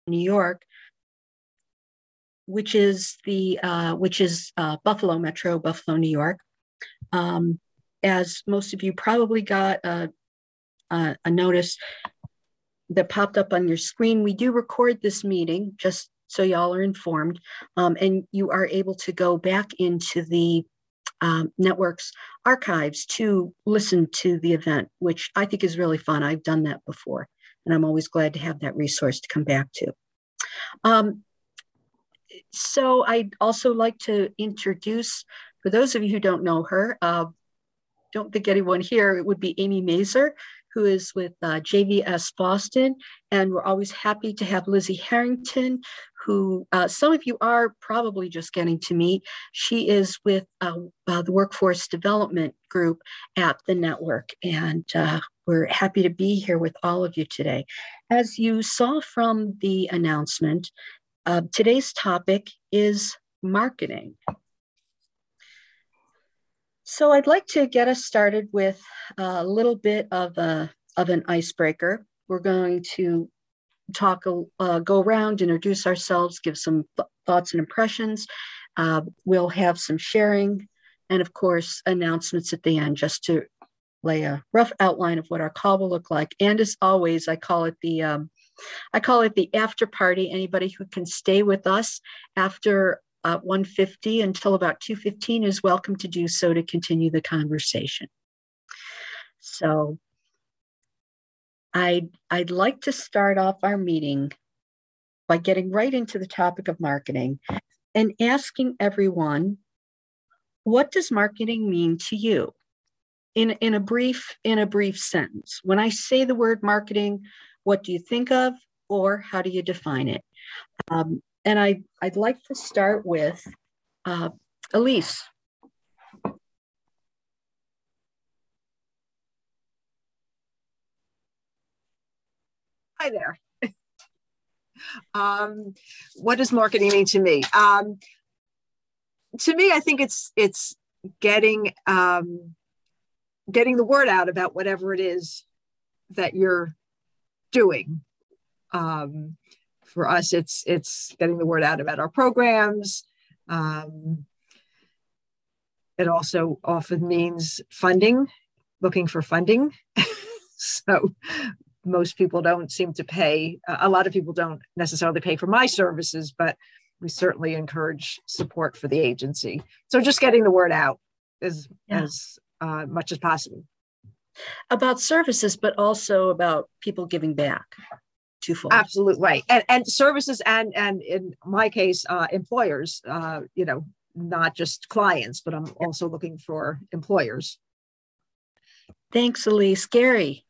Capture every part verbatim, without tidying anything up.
New York, which is the uh, which is uh, Buffalo Metro, Buffalo, New York. Um, as most of you probably got a, a, a notice that popped up on your screen, we do record this meeting just so y'all are informed, um, and you are able to go back into the um, network's archives to listen to the event, which I think is really fun. I've done that before, and I'm always glad to have that resource to come back to. Um, so I'd also like to introduce, for those of you who don't know her, uh, don't think anyone here, it would be Amy Mazer, who is with uh, J V S Boston. And we're always happy to have Lizzie Harrington, who uh, some of you are probably just getting to meet. She is with uh, uh, the Workforce Development Group at the network. And uh, we're happy to be here with all of you today. As you saw from the announcement, uh, today's topic is marketing. So I'd like to get us started with a little bit of, a, of an icebreaker. We're going to talk, uh, go around, introduce ourselves, give some th- thoughts and impressions. Uh, we'll have some sharing and, of course, announcements at the end just to lay a rough outline of what our call will look like. And as always, I call it the um, I call it the after party. Anybody who can stay with us after Uh, one fifty until about two fifteen is welcome to do so to continue the conversation. So I'd, I'd like to start off our meeting by getting right into the topic of marketing and asking everyone, what does marketing mean to you? In, in a brief, in a brief sentence. When I say the word marketing, what do you think of, or how do you define it? Um, And I, I'd like to start with uh, Elise. Hi there. um, what does marketing mean to me? Um, to me, I think it's it's getting um, getting the word out about whatever it is that you're doing. Um, for us, it's it's getting the word out about our programs. Um, it also often means funding, looking for funding. So most people don't seem to pay. A lot of people don't necessarily pay for my services, but we certainly encourage support for the agency. So just getting the word out as, yeah. as uh, much as possible. About services, but also about people giving back. Twofold. Absolutely right. And, and services and, and in my case, uh, employers, uh, you know, not just clients, but I'm also looking for employers. Thanks, Elise. Gary.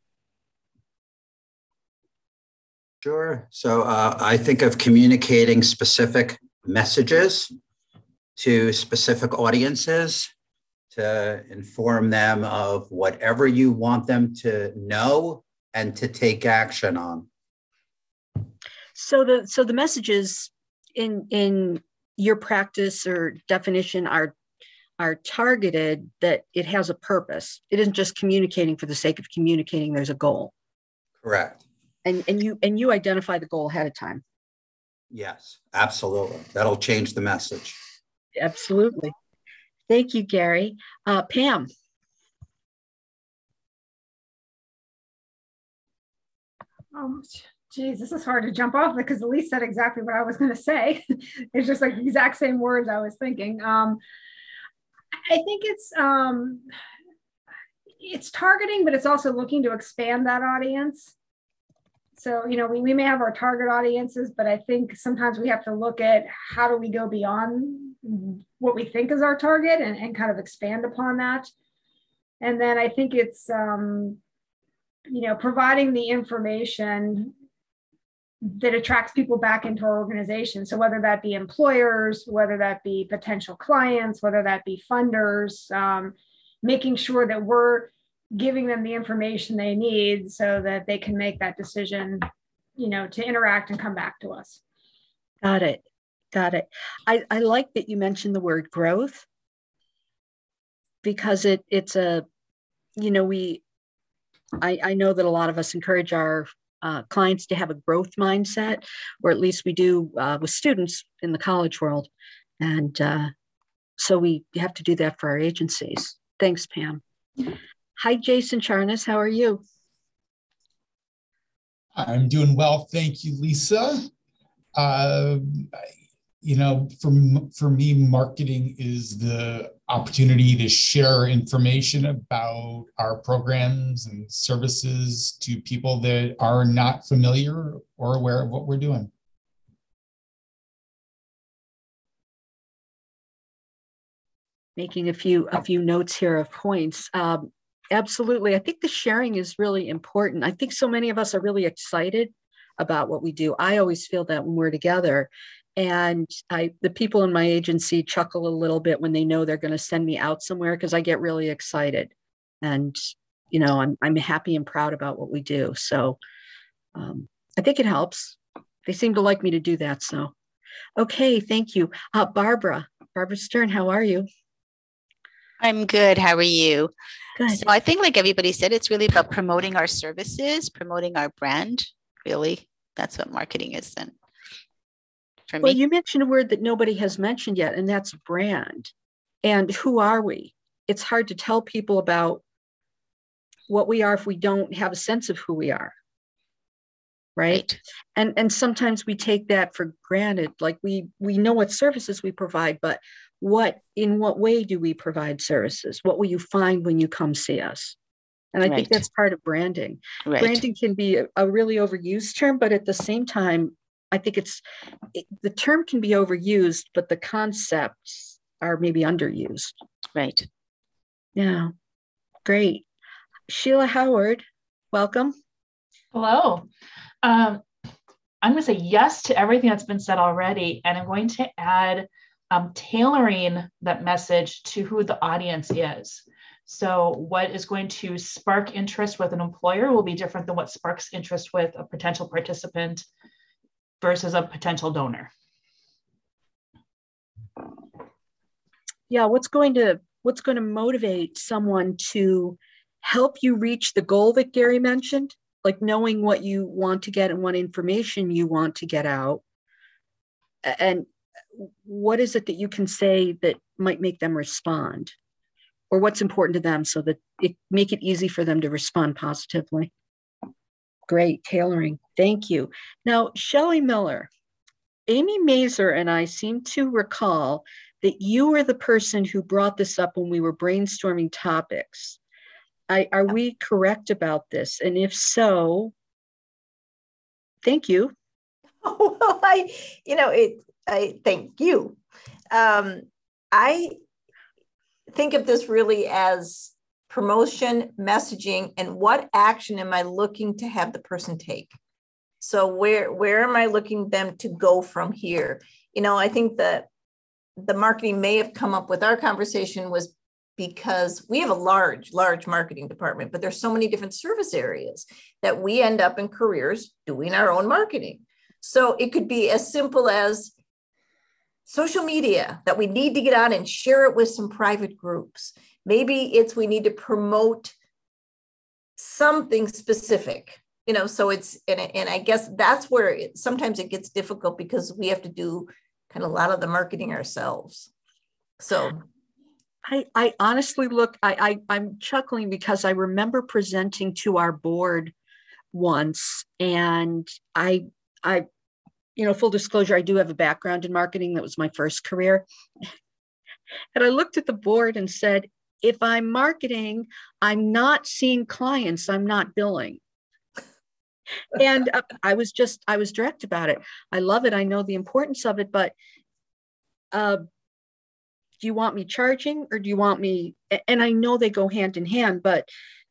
Sure. So uh, I think of communicating specific messages to specific audiences to inform them of whatever you want them to know and to take action on. So the so the messages in in your practice or definition are are targeted, that it has a purpose. It isn't just communicating for the sake of communicating. There's a goal. Correct. And and you and you identify the goal ahead of time. Yes, absolutely. That'll change the message. Absolutely. Thank you, Gary. Uh, Pam. Um, geez, this is hard to jump off because Elise said exactly what I was going to say. It's just like the exact same words I was thinking. Um, I think it's um, it's targeting, but it's also looking to expand that audience. So, you know, we, we may have our target audiences, but I think sometimes we have to look at how do we go beyond what we think is our target and, and kind of expand upon that. And then I think it's, um, you know, providing the information that attracts people back into our organization. So whether that be employers, whether that be potential clients, whether that be funders, um, making sure that we're giving them the information they need so that they can make that decision, you know, to interact and come back to us. Got it. Got it. I, I like that you mentioned the word growth, because it it's a, you know, we, I, I know that a lot of us encourage our uh, clients to have a growth mindset, or at least we do uh, with students in the college world. And uh, so we have to do that for our agencies. Thanks, Pam. Hi, Jason Charnas. How are you? I'm doing well. Thank you, Lisa. Uh, you know, for, for me, marketing is the opportunity to share information about our programs and services to people that are not familiar or aware of what we're doing. Making a few a few notes here of points. Um, absolutely. I think the sharing is really important. I think so many of us are really excited about what we do. I always feel that when we're together. And I, the people in my agency chuckle a little bit when they know they're going to send me out somewhere, because I get really excited. And, you know, I'm, I'm happy and proud about what we do. So um, I think it helps. They seem to like me to do that. So, okay, thank you. Uh, Barbara, Barbara Stern, how are you? I'm good. How are you? Good. So I think, like everybody said, it's really about promoting our services, promoting our brand. Really, that's what marketing is then. For Well, me. you mentioned a word that nobody has mentioned yet, and that's brand. And who are we? It's hard to tell people about what we are if we don't have a sense of who we are. Right? Right. And and sometimes we take that for granted. Like we we know what services we provide, but what in what way do we provide services? What will you find when you come see us? And I right. think that's part of branding. Right. Branding can be a, a really overused term, but at the same time, I think it's it, the term can be overused, but the concepts are maybe underused. Right. Yeah. Great. Sheila Howard, welcome. Hello. Um, I'm going to say yes to everything that's been said already, and I'm going to add um, tailoring that message to who the audience is. So what is going to spark interest with an employer will be different than what sparks interest with a potential participant versus a potential donor. Yeah, what's going to what's going to motivate someone to help you reach the goal that Gary mentioned, like knowing what you want to get and what information you want to get out, and what is it that you can say that might make them respond, or what's important to them so that it make it easy for them to respond positively. Great tailoring. Thank you. Now, Shelley Miller, Amy Mazer and I seem to recall that you were the person who brought this up when we were brainstorming topics. I, are we correct about this? And if so, thank you. Oh, well, I, you know, it, I thank you. Um, I think of this really as promotion, messaging, and what action am I looking to have the person take? So where, where am I looking them to go from here? You know, I think that the marketing may have come up with our conversation was because we have a large, large marketing department, but there's so many different service areas that we end up in careers doing our own marketing. So it could be as simple as social media that we need to get on and share it with some private groups. Maybe it's we need to promote something specific, you know, so it's, and, and I guess that's where it, sometimes it gets difficult because we have to do kind of a lot of the marketing ourselves. So I, I honestly look, I, I, I'm chuckling because I remember presenting to our board once, and I, I, you know, full disclosure, I do have a background in marketing. That was my first career. And I looked at the board and said, if I'm marketing, I'm not seeing clients, I'm not billing. And uh, I was just, I was direct about it. I love it. I know the importance of it, but uh, do you want me charging or do you want me? And I know they go hand in hand, but,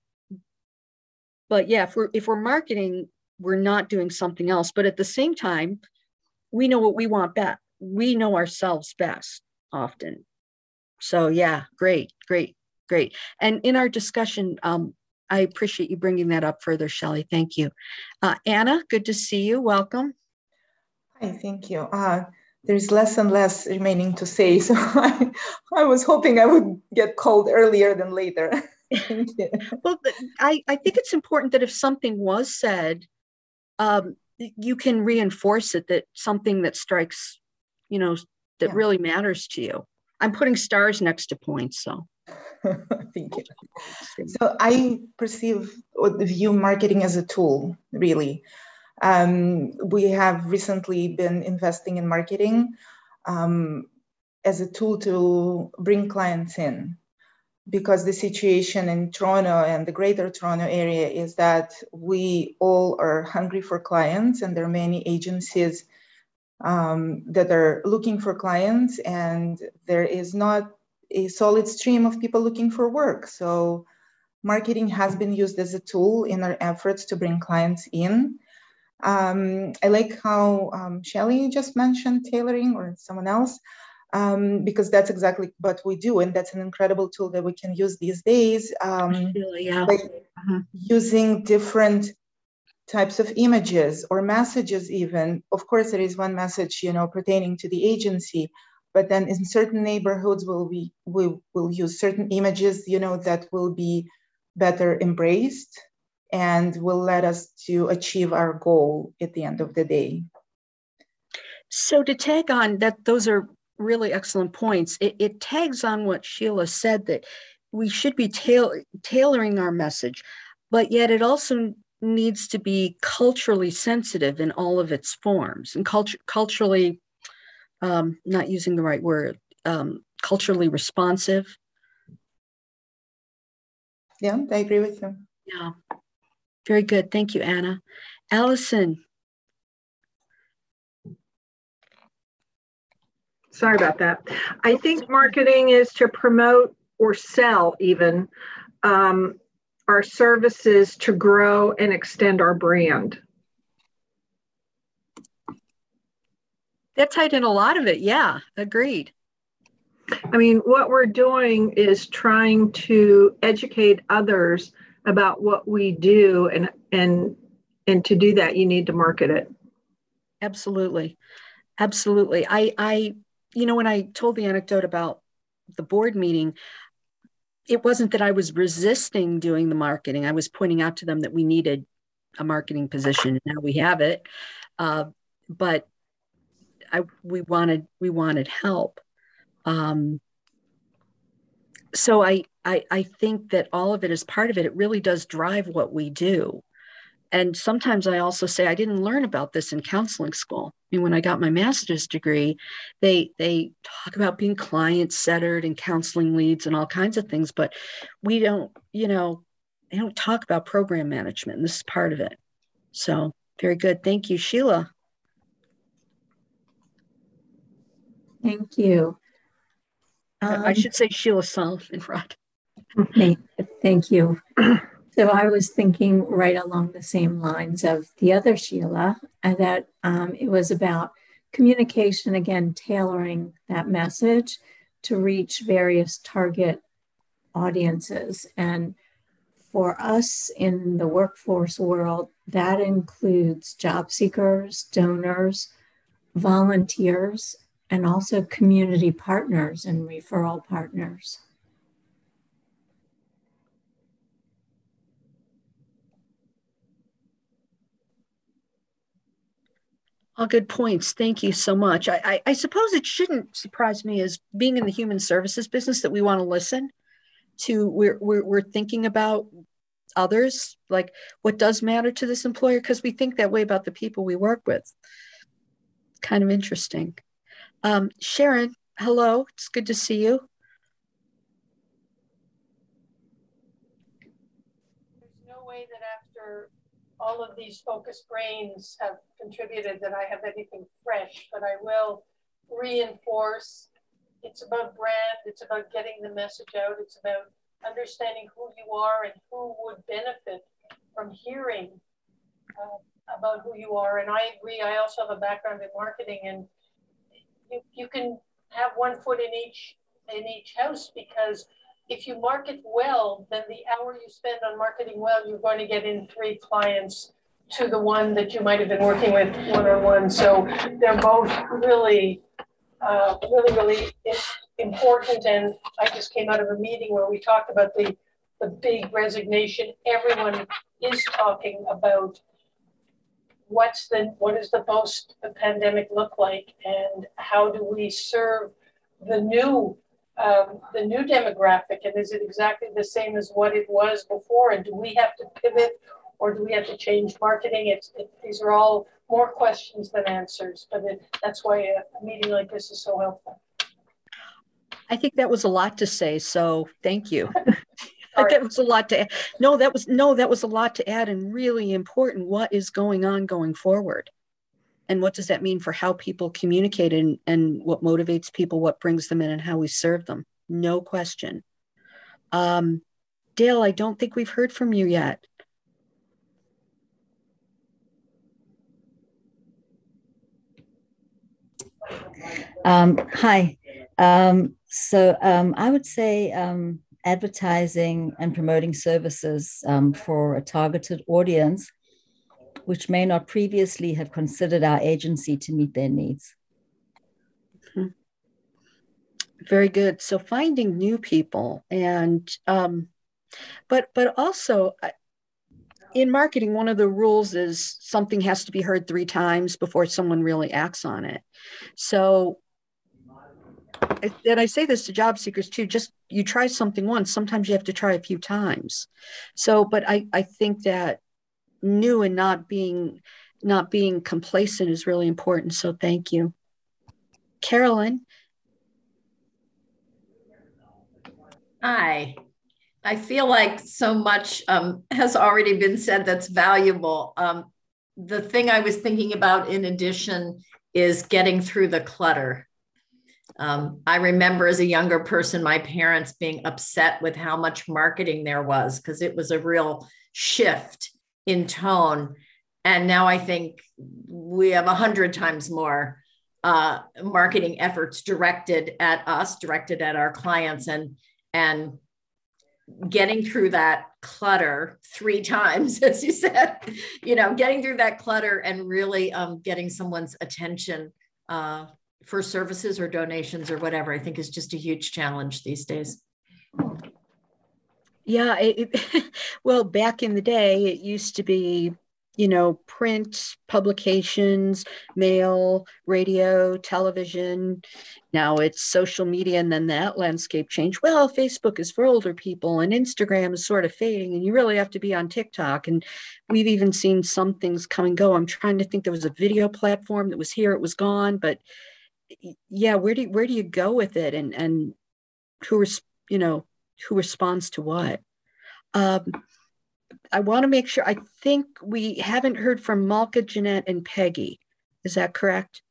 but yeah, if we're, if we're marketing, we're not doing something else. But at the same time, we know what we want best. We know ourselves best often. So yeah, great, great, great. And in our discussion, um, I appreciate you bringing that up further, Shelley. Thank you. Uh, Anna, good to see you. Welcome. Hi, thank you. Uh, there's less and less remaining to say, so I, I was hoping I would get called earlier than later. Thank you. Well, I, I think it's important that if something was said um, you can reinforce it, that something that strikes, you know, that Yeah. really matters to you. I'm putting stars next to points, so. Thank you. So I perceive or view marketing as a tool, really. Um, we have recently been investing in marketing um, as a tool to bring clients in, because the situation in Toronto and the greater Toronto area is that we all are hungry for clients, and there are many agencies um, that are looking for clients, and there is not a solid stream of people looking for work. So marketing has been used as a tool in our efforts to bring clients in. Um, I like how um, Shelley just mentioned tailoring, or someone else, um, because that's exactly what we do. And that's an incredible tool that we can use these days. Um, Really, yeah. like uh-huh. using different types of images or messages even. Of course, there is one message, you know, pertaining to the agency, but then in certain neighborhoods will we, we will use certain images, you know, that will be better embraced and will let us to achieve our goal at the end of the day. So to tag on that, those are really excellent points. It, it tags on what Sheila said, that we should be tail, tailoring our message, but yet it also needs to be culturally sensitive in all of its forms, and culture, culturally, um, not using the right word, um, culturally responsive. Yeah, I agree with you. Yeah, very good. Thank you, Anna. Allison. Sorry about that. I think marketing is to promote or sell even um, our services to grow and extend our brand. That tied in a lot of it. Yeah, agreed. I mean, what we're doing is trying to educate others about what we do, and and and to do that, you need to market it. Absolutely. Absolutely. I, I, you know, when I told the anecdote about the board meeting, it wasn't that I was resisting doing the marketing. I was pointing out to them that we needed a marketing position. Now we have it. Uh, but I, we wanted, we wanted help. Um, so I, I, I think that all of it is part of it. It really does drive what we do. And sometimes I also say, I didn't learn about this in counseling school. I mean, when I got my master's degree, they they talk about being client-centered and counseling leads and all kinds of things, but we don't, you know, they don't talk about program management, and this is part of it. So very good. Thank you, Sheila. Thank you. Um, I should say Sheila Solomon, Rod. Thank you. So I was thinking right along the same lines of the other Sheila, and that um, it was about communication, again, tailoring that message to reach various target audiences. And for us in the workforce world, that includes job seekers, donors, volunteers, and also community partners and referral partners. All good points. Thank you so much. I, I, I suppose it shouldn't surprise me, as being in the human services business, that we want to listen to, we're, we're, we're thinking about others, like what does matter to this employer, because we think that way about the people we work with. Kind of interesting. Um, Sharon, hello. It's good to see you. There's no way that after all of these focused brains have contributed that I have anything fresh, but I will reinforce it's about brand, it's about getting the message out, it's about understanding who you are and who would benefit from hearing uh, about who you are. And I agree, I also have a background in marketing, and you, you can have one foot in each in each house, because if you market well, then the hour you spend on marketing well, you're going to get in three clients to the one that you might have been working with one-on-one. So they're both really, uh, really, really important. And I just came out of a meeting where we talked about the, the big resignation. Everyone is talking about what's the, what does the post-pandemic look like, and how do we serve the new, um, the new demographic, and is it exactly the same as what it was before, and do we have to pivot, or do we have to change marketing? It's, it, these are all more questions than answers, but it, that's why a, a meeting like this is so helpful. I think that was a lot to say, so thank you. That was a lot to add. No, that was no, that was a lot to add, and really important. What is going on going forward? And what does that mean for how people communicate, and, and what motivates people, what brings them in, and how we serve them? No question. Um, Dale, I don't think we've heard from you yet. Um, hi. Um, so um, I would say um, advertising and promoting services um, for a targeted audience, which may not previously have considered our agency to meet their needs. Mm-hmm. Very good. So finding new people, and um, but but also in marketing, one of the rules is something has to be heard three times before someone really acts on it. So, and I say this to job seekers too, just you try something once, sometimes you have to try a few times. So, but I, I think that new and not being, not being complacent is really important. So thank you. Carolyn. Hi. I feel like so much um, has already been said that's valuable. Um, the thing I was thinking about in addition is getting through the clutter. Um, I remember as a younger person, my parents being upset with how much marketing there was, because it was a real shift in tone. And now I think we have a hundred times more uh, marketing efforts directed at us, directed at our clients, and, and getting through that clutter three times, as you said, you know, getting through that clutter and really um, getting someone's attention uh, for services or donations or whatever, I think is just a huge challenge these days. Yeah, it, it, well, back in the day, it used to be, you know, print, publications, mail, radio, television. Now it's social media, and then that landscape changed. Well, Facebook is for older people, and Instagram is sort of fading, and you really have to be on TikTok. And we've even seen some things come and go. I'm trying to think, there was a video platform that was here, it was gone. But yeah, where do you, where do you go with it, and and who you know who responds to what? Um, I want to make sure, I think we haven't heard from Malka, Jeanette, and Peggy. Is that correct?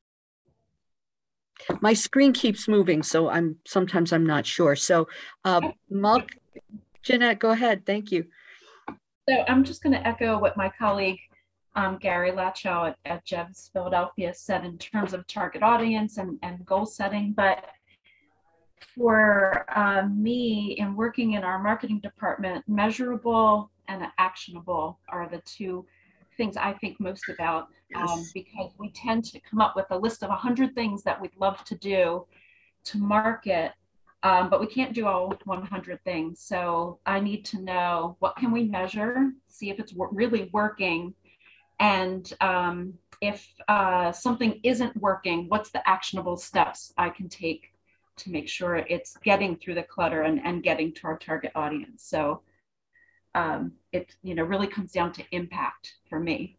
My screen keeps moving, so I'm sometimes I'm not sure. So uh, Malka, Jeanette, go ahead. Thank you. So I'm just going to echo what my colleague um, Gary Latchow at, at Jevs Philadelphia said in terms of target audience and, and goal setting. But for uh, me, in working in our marketing department, measurable and actionable are the two things I think most about, um, yes. because we tend to come up with a list of a hundred things that we'd love to do to market, um, but we can't do all one hundred things. So I need to know, what can we measure, see if it's really working, and um, if uh, something isn't working, what's the actionable steps I can take to make sure it's getting through the clutter and, and getting to our target audience. So um, it you know really comes down to impact for me.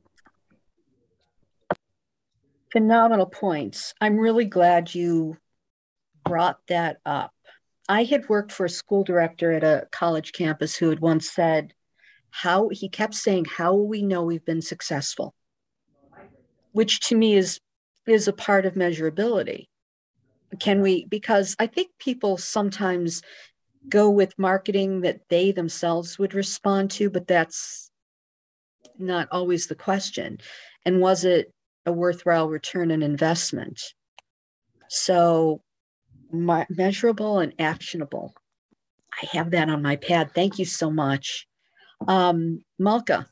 Phenomenal points. I'm really glad you brought that up. I had worked for a school director at a college campus who had once said, how he kept saying, how will we know we've been successful? Which to me is, is a part of measurability. Can we, because I think people sometimes go with marketing that they themselves would respond to, but that's not always the question. And was it a worthwhile return on investment? So measurable and actionable. I have that on my pad. Thank you so much. Um, Malka.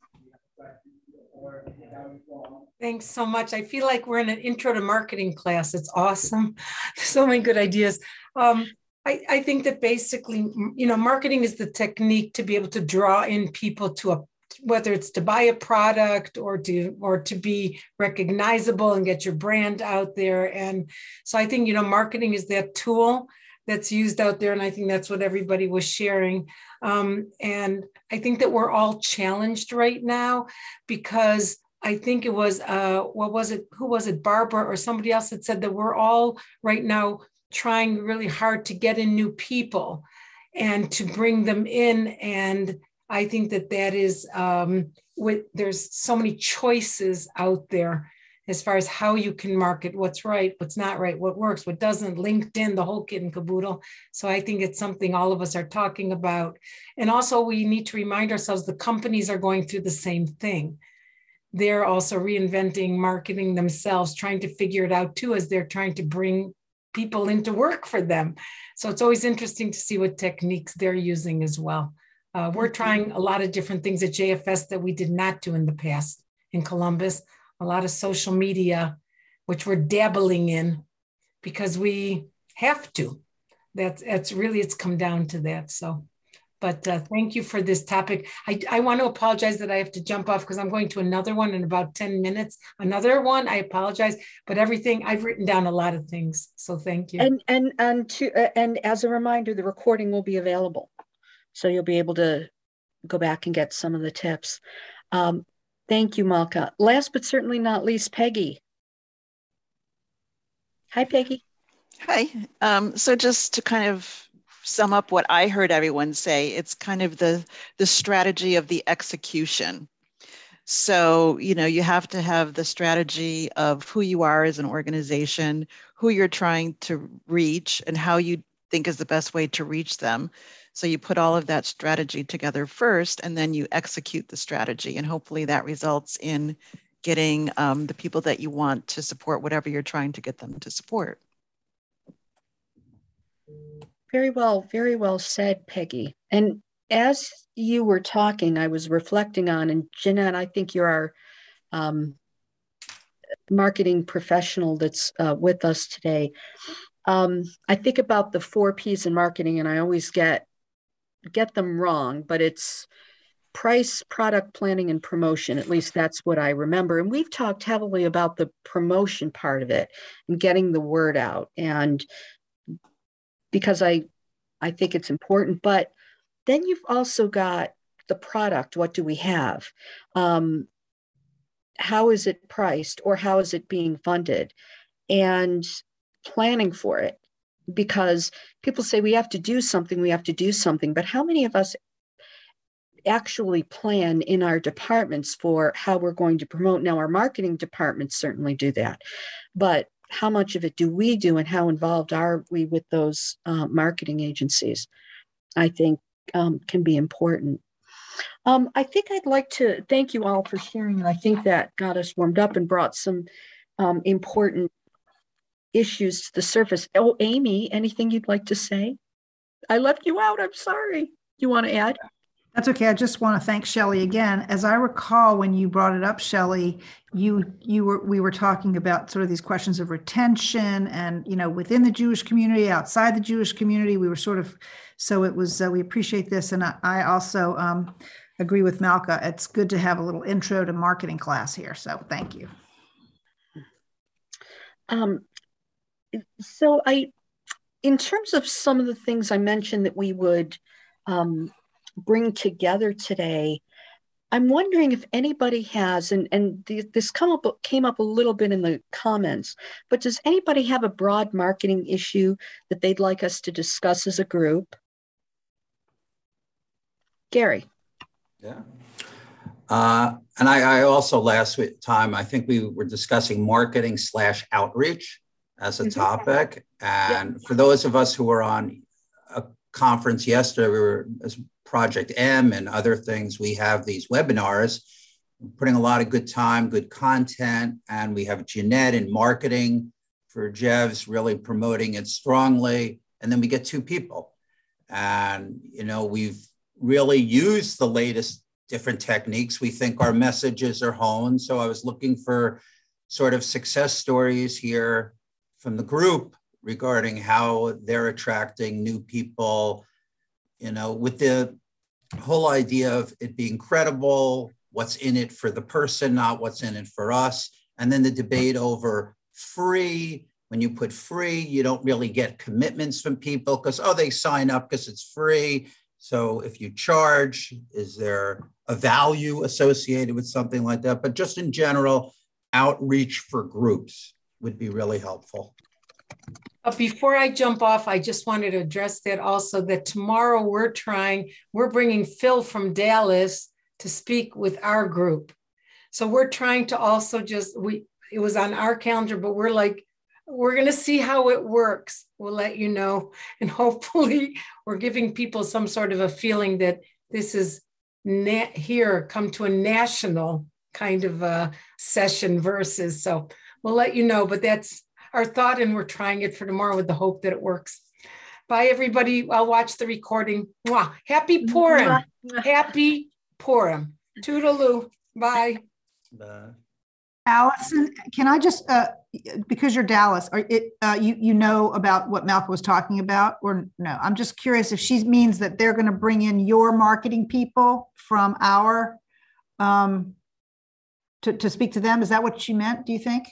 Thanks so much. I feel like we're in an intro to marketing class. It's awesome. So many good ideas. Um, I, I think that basically, you know, marketing is the technique to be able to draw in people to a whether it's to buy a product or to or to be recognizable and get your brand out there. And so I think, you know, marketing is that tool that's used out there. And I think that's what everybody was sharing. Um, and I think that we're all challenged right now because I think it was, uh, what was it? Who was it? Barbara or somebody else that said that we're all right now trying really hard to get in new people and to bring them in. And I think that that is, um, with, there's so many choices out there as far as how you can market, what's right, what's not right, what works, what doesn't, LinkedIn, the whole kit and caboodle. So I think it's something all of us are talking about. And also we need to remind ourselves the companies are going through the same thing. They're also reinventing marketing themselves, trying to figure it out too, as they're trying to bring people into work for them. So it's always interesting to see what techniques they're using as well. Uh, we're trying a lot of different things at J F S that we did not do in the past in Columbus. A lot of social media, which we're dabbling in because we have to. That's, that's really, it's come down to that. So, but uh, thank you for this topic. I, I want to apologize that I have to jump off because I'm going to another one in about ten minutes. Another one, I apologize, but everything, I've written down a lot of things. So thank you. And, and, and, to, uh, and as a reminder, the recording will be available. So you'll be able to go back and get some of the tips. Um, Thank you, Malka. Last but certainly not least, Peggy. Hi, Peggy. Hi. Um, so just to kind of sum up what I heard everyone say, it's kind of the, the strategy of the execution. So, you know, you have to have the strategy of who you are as an organization, who you're trying to reach, and how you think is the best way to reach them. So you put all of that strategy together first, and then you execute the strategy. And hopefully that results in getting um, the people that you want to support whatever you're trying to get them to support. Very well, very well said, Peggy. And as you were talking, I was reflecting on, and Jeanette, I think you're our um, marketing professional that's uh, with us today. Um, I think about the four P's in marketing, and I always get get them wrong, but it's price, product, planning, and promotion. At least that's what I remember. And we've talked heavily about the promotion part of it and getting the word out. And because I, I think it's important, but then you've also got the product. What do we have? Um, how is it priced, or how is it being funded? And planning for it. Because people say we have to do something, we have to do something, but how many of us actually plan in our departments for how we're going to promote? Now, our marketing departments certainly do that, but how much of it do we do, and how involved are we with those uh, marketing agencies? I think um, can be important. Um, I think I'd like to thank you all for sharing, and I think that got us warmed up and brought some um, important issues to the surface. Oh, Amy, anything you'd like to say? I left you out. I'm sorry. You want to add? That's okay. I just want to thank Shelley again. As I recall, when you brought it up, Shelley, you you were we were talking about sort of these questions of retention, and you know, within the Jewish community, outside the Jewish community, we were sort of. So it was. Uh, we appreciate this, and I, I also um, agree with Malka. It's good to have a little intro to marketing class here. So thank you. Um. So I, in terms of some of the things I mentioned that we would um, bring together today, I'm wondering if anybody has, and, and the, this come up, came up a little bit in the comments, but does anybody have a broad marketing issue that they'd like us to discuss as a group? Gary. Yeah. Uh, and I, I also last time, I think we were discussing marketing slash outreach as a topic. And for those of us who were on a conference yesterday, we were as Project M and other things, we have these webinars, putting a lot of good time, good content. And we have Jeanette in marketing for Jev's really promoting it strongly. And then we get two people. And, you know, we've really used the latest different techniques. We think our messages are honed. So I was looking for sort of success stories here from the group regarding how they're attracting new people, you know, with the whole idea of it being credible, what's in it for the person, not what's in it for us. And then the debate over free. When you put free, you don't really get commitments from people because, oh, they sign up because it's free. So if you charge, is there a value associated with something like that? But just in general, outreach for groups would be really helpful. But before I jump off, I just wanted to address that also, that tomorrow we're trying, we're bringing Phil from Dallas to speak with our group. So we're trying to also just, we it was on our calendar, but we're like, we're going to see how it works. We'll let you know. And hopefully we're giving people some sort of a feeling that this is na- here, come to a national kind of a session versus. So we'll let you know, but that's our thought, and we're trying it for tomorrow with the hope that it works. Bye, everybody. I'll watch the recording. Mwah. Happy Purim. Happy Purim. Toodaloo. Bye. Bye. Allison, can I just, uh, because you're Dallas, are it, uh, you, you know about what Malka was talking about, or no? I'm just curious if she means that they're going to bring in your marketing people from our, um, to, to speak to them. Is that what she meant, do you think?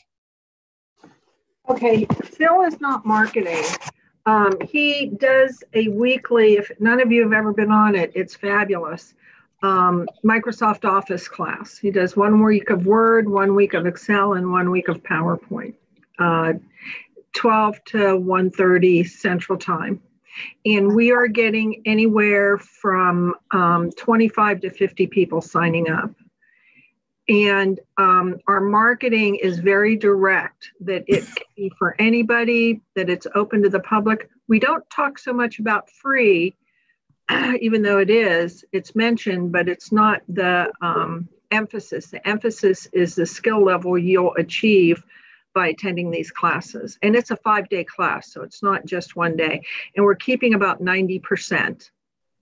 Okay, Phil is not marketing. Um, he does a weekly, if none of you have ever been on it, it's fabulous. Um, Microsoft Office class. He does one week of Word, one week of Excel, and one week of PowerPoint. Uh, twelve to one thirty Central Time. And we are getting anywhere from um, twenty-five to fifty people signing up. And um, our marketing is very direct, that it can be for anybody, that it's open to the public. We don't talk so much about free, even though it is, it's mentioned, but it's not the um, emphasis. The emphasis is the skill level you'll achieve by attending these classes. And it's a five-day class, so it's not just one day. And we're keeping about ninety percent.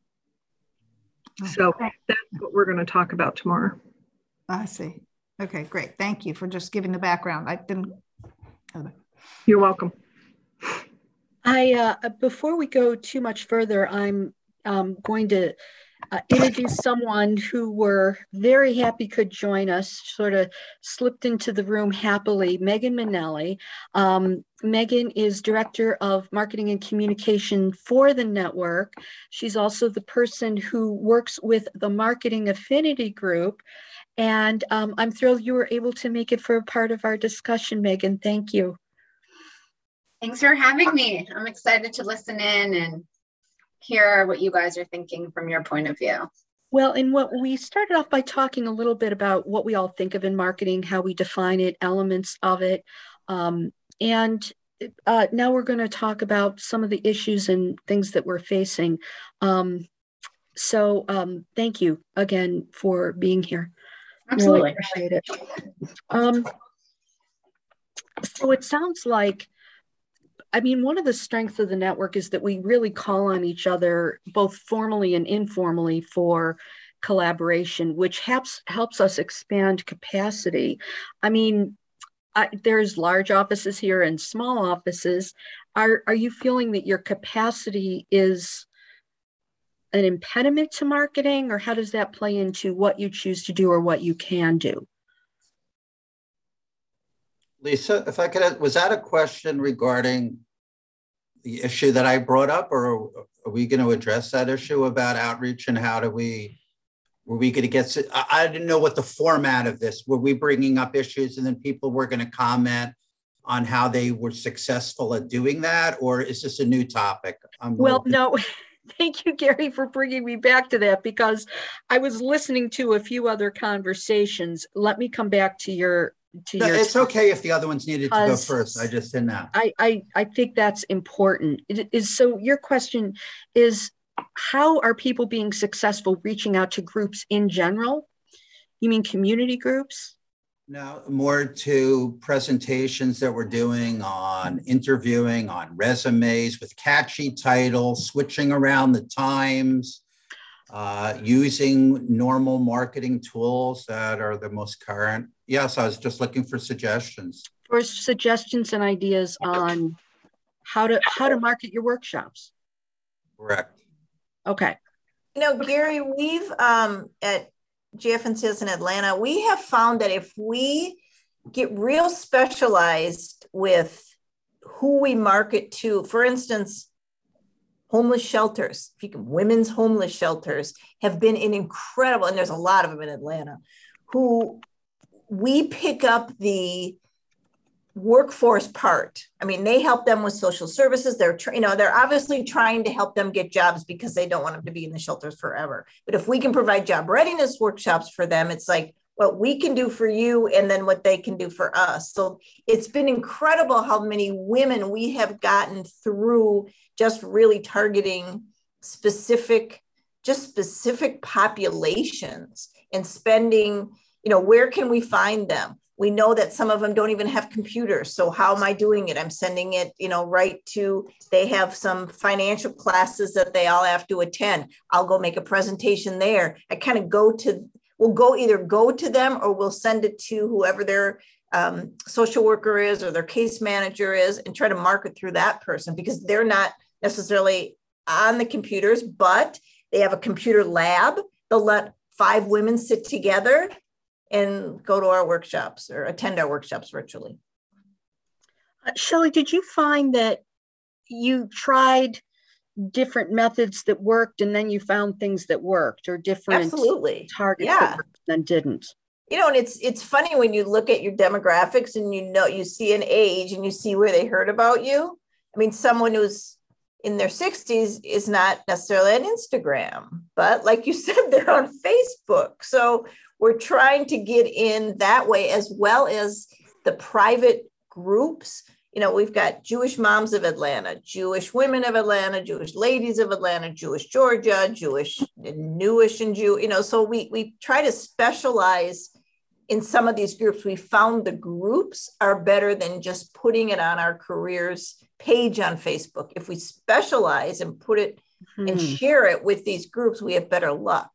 So that's what we're going to talk about tomorrow. I see. Okay, great. Thank you for just giving the background. I didn't. You're welcome. I uh, before we go too much further, I'm um, going to uh, introduce someone who we're very happy could join us, sort of slipped into the room happily, Megan Minnelli. Um, Megan is Director of Marketing and Communication for the network. She's also the person who works with the Marketing Affinity Group. And um, I'm thrilled you were able to make it for a part of our discussion, Megan. Thank you. Thanks for having me. I'm excited to listen in and hear what you guys are thinking from your point of view. Well, and what we started off by talking a little bit about what we all think of in marketing, how we define it, elements of it. Um, and uh, now we're going to talk about some of the issues and things that we're facing. Um, so um, thank you again for being here. Absolutely. Really appreciate it. Um, so it sounds like, I mean, one of the strengths of the network is that we really call on each other, both formally and informally, for collaboration, which helps helps us expand capacity. I mean, I, there's large offices here and small offices. Are, are you feeling that your capacity is an impediment to marketing, or how does that play into what you choose to do or what you can do? Lisa, if I could, was that a question regarding the issue that I brought up, or are we going to address that issue about outreach and how do we, were we going to get, I, I didn't know what the format of this, were we bringing up issues and then people were going to comment on how they were successful at doing that, or is this a new topic? I'm well, no. Thank you, Gary, for bringing me back to that, because I was listening to a few other conversations. Let me come back to your to no, your. It's okay if the other ones needed to go first. I just didn't know. I I, I think that's important. It is, so your question is, how are people being successful reaching out to groups in general? You mean community groups? No, more to presentations that we're doing on interviewing, on resumes with catchy titles, switching around the times, uh, using normal marketing tools that are the most current. Yes, I was just looking for suggestions. For suggestions and ideas on how to how to market your workshops. Correct. Okay. You know, Gary, we've um, at J F N C S in Atlanta, we have found that if we get real specialized with who we market to, for instance, homeless shelters, if you can, women's homeless shelters have been an incredible, and there's a lot of them in Atlanta, who we pick up the workforce part. I mean, they help them with social services. They're, you know, they're obviously trying to help them get jobs because they don't want them to be in the shelters forever. But if we can provide job readiness workshops for them, it's like what we can do for you and then what they can do for us. So it's been incredible how many women we have gotten through just really targeting specific, just specific populations and spending, you know, where can we find them? We know that some of them don't even have computers. So how am I doing it? I'm sending it, you know, right to, they have some financial classes that they all have to attend. I'll go make a presentation there. I kind of go to, we'll go either go to them or we'll send it to whoever their um, social worker is or their case manager is and try to market through that person because they're not necessarily on the computers, but they have a computer lab. They'll let five women sit together and go to our workshops or attend our workshops virtually. Uh, Shelley, did you find that you tried different methods that worked and then you found things that worked or different Absolutely. targets yeah. that worked and didn't? You know, and it's it's funny when you look at your demographics and you know, you see an age and you see where they heard about you. I mean, someone who's in their sixties is not necessarily on Instagram, but like you said, they're on Facebook. So we're trying to get in that way as well as the private groups. You know, we've got Jewish Moms of Atlanta, Jewish Women of Atlanta, Jewish Ladies of Atlanta, Jewish Georgia, Jewish, Newish and Jew, you know, so we, we try to specialize in some of these groups. We found the groups are better than just putting it on our careers page on Facebook. If we specialize and put it hmm. and share it with these groups, we have better luck.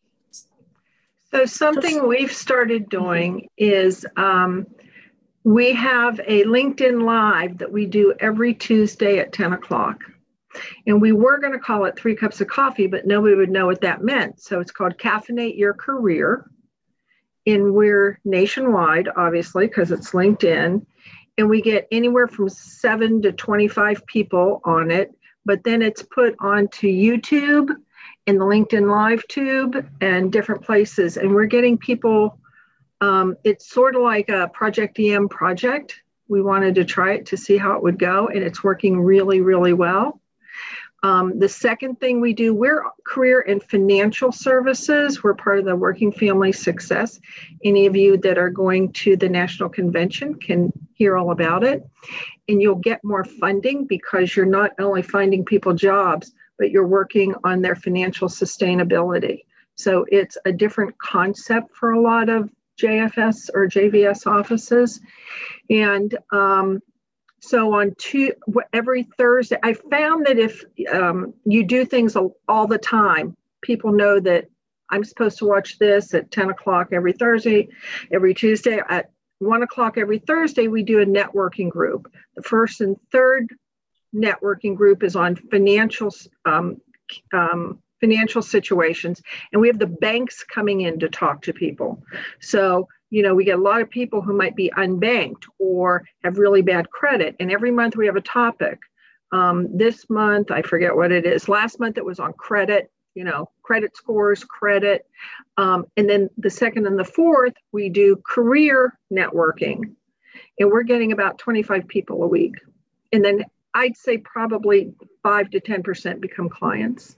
So something we've started doing is um, we have a LinkedIn Live that we do every Tuesday at ten o'clock. And we were going to call it Three Cups of Coffee, but nobody would know what that meant. So it's called Caffeinate Your Career. And we're nationwide, obviously, because it's LinkedIn. And we get anywhere from seven to twenty-five people on it. But then it's put onto YouTube in the LinkedIn Live tube and different places. And we're getting people, um, it's sort of like a Project E M project. We wanted to try it to see how it would go, and it's working really, really well. Um, the second thing we do, we're career and financial services. We're part of the Working Family Success. Any of you that are going to the National Convention can hear all about it. And you'll get more funding because you're not only finding people jobs, but you're working on their financial sustainability. So it's a different concept for a lot of J F S or J V S offices. And um, so on two, every Thursday, I found that if um, you do things all the time, people know that I'm supposed to watch this at ten o'clock every Thursday, every Tuesday. At one o'clock every Thursday, we do a networking group. The first and third networking group is on financial um, um, financial situations, and we have the banks coming in to talk to people. So, you know, we get a lot of people who might be unbanked or have really bad credit, and every month we have a topic. Um, this month, I forget what it is. Last month it was on credit, you know, credit scores, credit. Um, and then the second and the fourth, we do career networking, and we're getting about twenty-five people a week. And then I'd say probably five to ten percent become clients.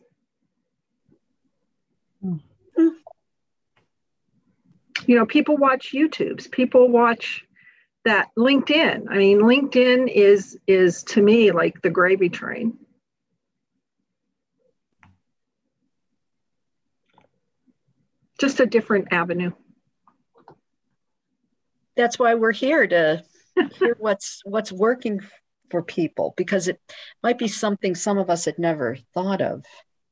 Mm-hmm. You know, people watch YouTubes, people watch that LinkedIn. I mean, LinkedIn is, is to me like the gravy train. Just a different avenue. That's why we're here, to hear what's what's working for people, because it might be something some of us had never thought of.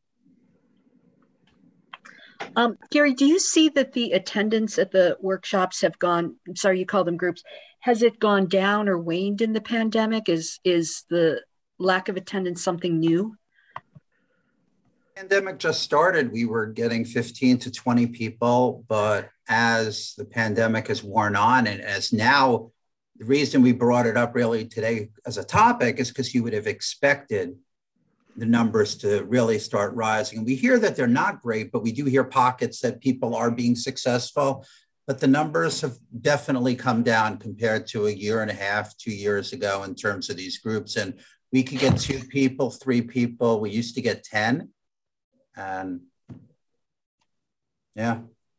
Um, Gary, do you see that the attendance at the workshops have gone, I'm sorry, you call them groups, has it gone down or waned in the pandemic? Is, is the lack of attendance something new? Pandemic just started, we were getting fifteen to twenty people, but as the pandemic has worn on and as now, the reason we brought it up really today as a topic is because you would have expected the numbers to really start rising. And we hear that they're not great, but we do hear pockets that people are being successful, but the numbers have definitely come down compared to a year and a half, two years ago in terms of these groups. And we could get two people, three people. We used to get ten. And yeah.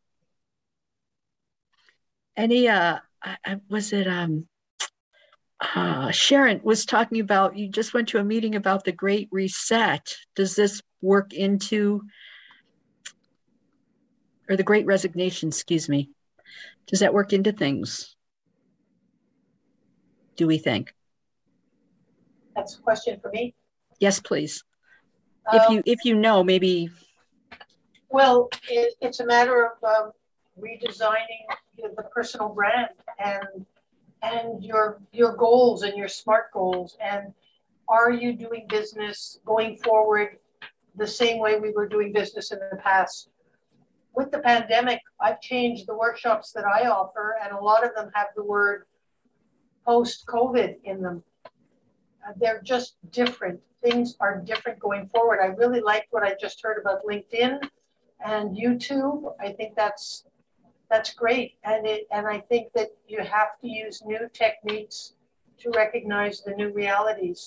Any, uh, I, I, was it, um, uh, Sharon was talking about, you just went to a meeting about the Great Reset. Does this work into, or the Great Resignation, excuse me. Does that work into things? Do we think? That's a question for me. Yes, please. Um, if you if you know, maybe. Well, it, it's a matter of um, redesigning the, the personal brand and and your your goals and your SMART goals. And are you doing business going forward the same way we were doing business in the past? With the pandemic, I've changed the workshops that I offer, and a lot of them have the word post-COVID in them. Uh, they're just different. Things are different going forward. I really liked what I just heard about LinkedIn and YouTube. I think that's that's great. And it and I think that you have to use new techniques to recognize the new realities.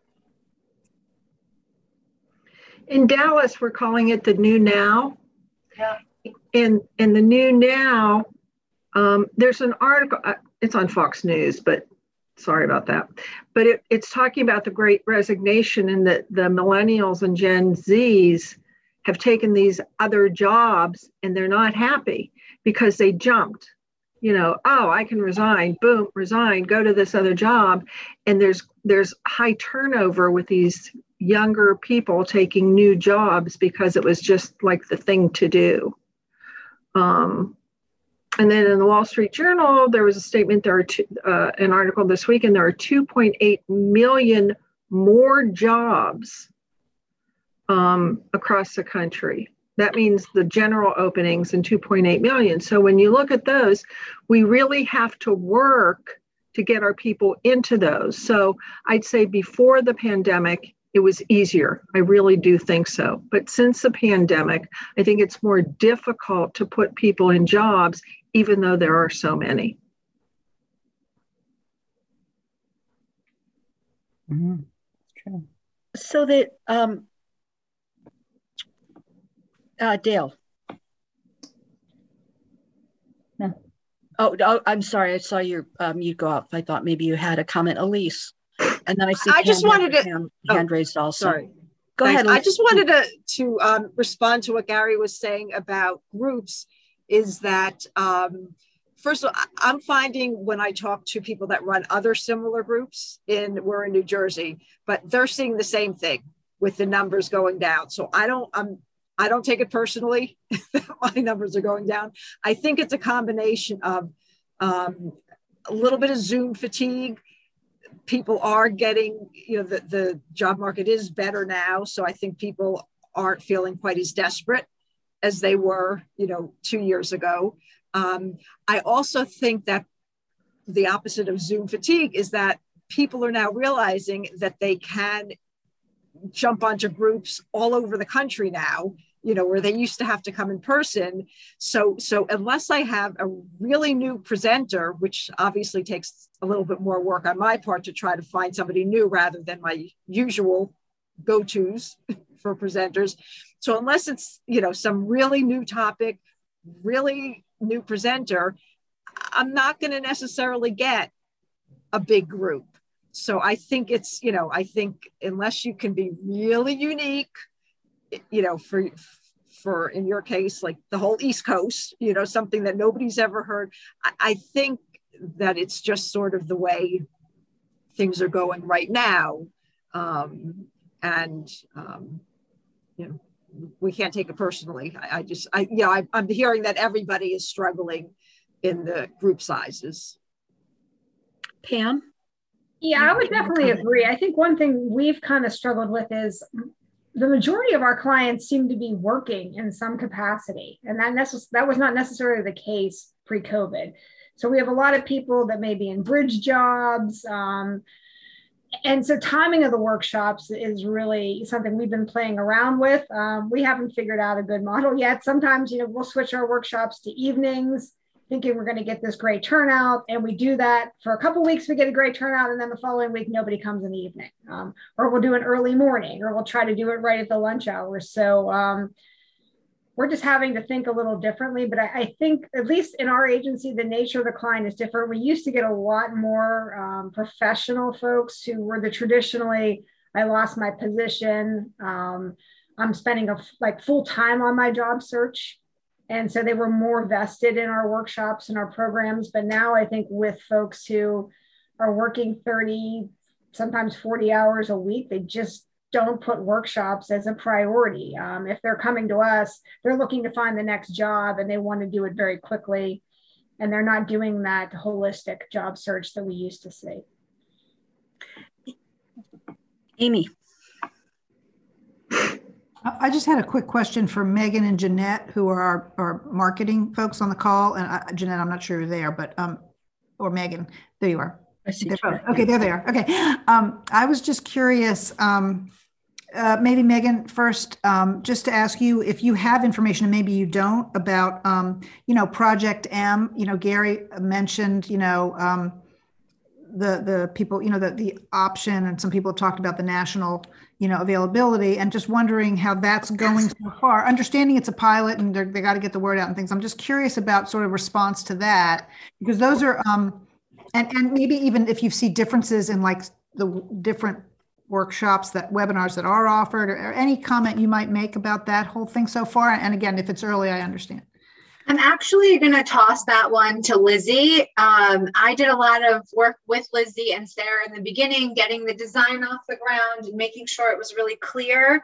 In Dallas, we're calling it the new now. Yeah. In in the new now, um, there's an article. Uh, it's on Fox News, but sorry about that. But it, it's talking about the Great Resignation and that the millennials and Gen Zs have taken these other jobs and they're not happy because they jumped. You know, oh, I can resign. Boom, resign. Go to this other job, and there's there's high turnover with these younger people taking new jobs because it was just like the thing to do. Um, and then in the Wall Street Journal, there was a statement, there are two, uh, an article this week, and there are two point eight million more jobs um, across the country. That means the general openings in two point eight million. So when you look at those, we really have to work to get our people into those. So I'd say before the pandemic, it was easier. I really do think so. But since the pandemic, I think it's more difficult to put people in jobs, even though there are so many. Mm-hmm. True. So that, um, uh, Dale. No. Oh, oh, I'm sorry. I saw your um, mute go off. I thought maybe you had a comment, Elise. And then I see I just wanted to hand, oh, hand raised also. Sorry. Go Thanks. ahead. I Elise. just wanted to, to um, respond to what Gary was saying about groups is that, um, first of all, I'm finding when I talk to people that run other similar groups in, we're in New Jersey, but they're seeing the same thing with the numbers going down. So I don't, I'm, I don't take it personally that my numbers are going down. I think it's a combination of um, a little bit of Zoom fatigue. People are getting, you know, the, the job market is better now. So I think people aren't feeling quite as desperate as they were, you know, two years ago. Um, I also think that the opposite of Zoom fatigue is that people are now realizing that they can jump onto groups all over the country now, you know, where they used to have to come in person. So, so unless I have a really new presenter, which obviously takes a little bit more work on my part to try to find somebody new rather than my usual go-tos for presenters. So unless it's, you know, some really new topic, really new presenter, I'm not going to necessarily get a big group. So I think it's, you know, I think unless you can be really unique, you know, for, for in your case, like the whole East Coast, you know, something that nobody's ever heard. I, I think that it's just sort of the way things are going right now. Um, and, um, you know, we can't take it personally. I, I just, I, you know, I, I'm hearing that everybody is struggling in the group sizes. Pam? Yeah, I would definitely agree. I think one thing we've kind of struggled with is the majority of our clients seem to be working in some capacity. And that, necess- that was not necessarily the case pre-COVID. So we have a lot of people that may be in bridge jobs. Um, and so timing of the workshops is really something we've been playing around with. Um, we haven't figured out a good model yet. Sometimes, you know, we'll switch our workshops to evenings, thinking we're going to get this great turnout. And we do that for a couple of weeks, we get a great turnout. And then the following week, nobody comes in the evening. Um, or we'll do an early morning, or we'll try to do it right at the lunch hour. So um, we're just having to think a little differently. But I, I think, at least in our agency, the nature of the client is different. We used to get a lot more um, professional folks who were the traditionally, I lost my position. Um, I'm spending a, like full time on my job search. And so they were more vested in our workshops and our programs. But now I think with folks who are working thirty, sometimes forty hours a week, they just don't put workshops as a priority. Um, if they're coming to us, they're looking to find the next job and they want to do it very quickly. And they're not doing that holistic job search that we used to see. Amy. I just had a quick question for Megan and Jeanette, who are our, our marketing folks on the call. And I, Jeanette, I'm not sure you're there, but, um, or Megan, there you are. I see. They're okay, there they are. Okay. Um, I was just curious, um, uh, maybe Megan first, um, just to ask you if you have information, and maybe you don't, about, um, you know, Project M. You know, Gary mentioned, you know, um, the the people, you know, the the option, and some people have talked about the national, you know, availability, and just wondering how that's going so far. Understanding it's a pilot and they got to get the word out and things. I'm just curious about sort of response to that, because those are, um, and and maybe even if you see differences in like the different workshops, that webinars that are offered, or, or any comment you might make about that whole thing so far. And again, if it's early, I understand. I'm actually going to toss that one to Lizzie. Um, I did a lot of work with Lizzie and Sarah in the beginning, getting the design off the ground and making sure it was really clear.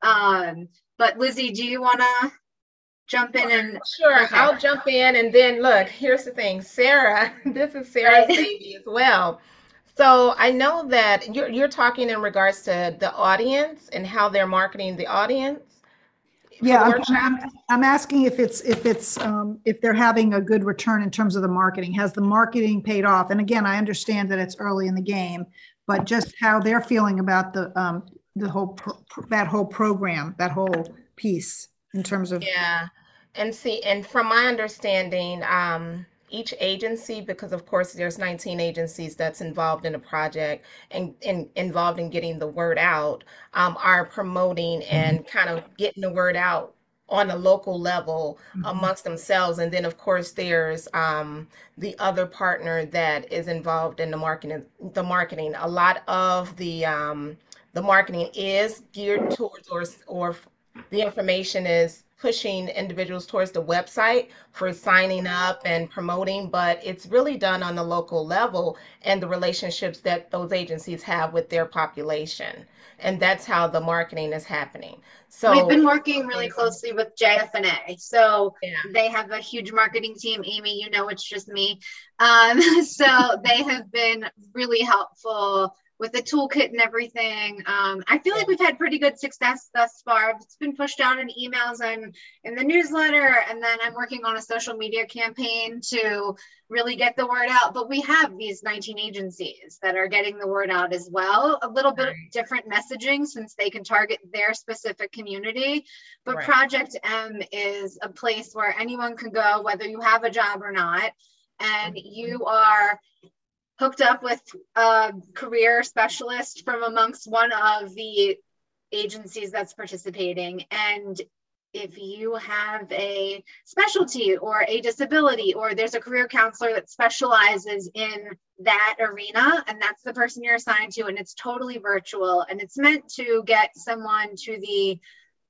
Um, but Lizzie, do you want to jump in? And Sure, okay. I'll jump in. And then look, here's the thing, Sarah, this is Sarah's baby as well. So I know that you're, you're talking in regards to the audience and how they're marketing the audience. Yeah, I'm, I'm, I'm asking if it's if it's um, if they're having a good return in terms of the marketing. Has the marketing paid off? And again, I understand that it's early in the game, but just how they're feeling about the um, the whole pro that whole program, that whole piece in terms of. Yeah, and see, and from my understanding, um, each agency, because of course there's nineteen agencies that's involved in a project and, and involved in getting the word out, um, are promoting and kind of getting the word out on a local level amongst themselves. And then of course there's um, the other partner that is involved in the marketing. The marketing. A lot of the um, the marketing is geared towards, or or the information is pushing individuals towards the website for signing up and promoting, but it's really done on the local level and the relationships that those agencies have with their population. And that's how the marketing is happening. So we've been working really closely with J F N A. So yeah. They have a huge marketing team. Amy, you know, it's just me. Um, so they have been really helpful with the toolkit and everything. Um, I feel like we've had pretty good success thus far. It's been pushed out in emails and in the newsletter, and then I'm working on a social media campaign to really get the word out. But we have these nineteen agencies that are getting the word out as well. A little bit right. different messaging since they can target their specific community. But right. Project M is a place where anyone can go, whether you have a job or not, and you are hooked up with a career specialist from amongst one of the agencies that's participating. And if you have a specialty or a disability, or there's a career counselor that specializes in that arena, and that's the person you're assigned to, and it's totally virtual, and it's meant to get someone to the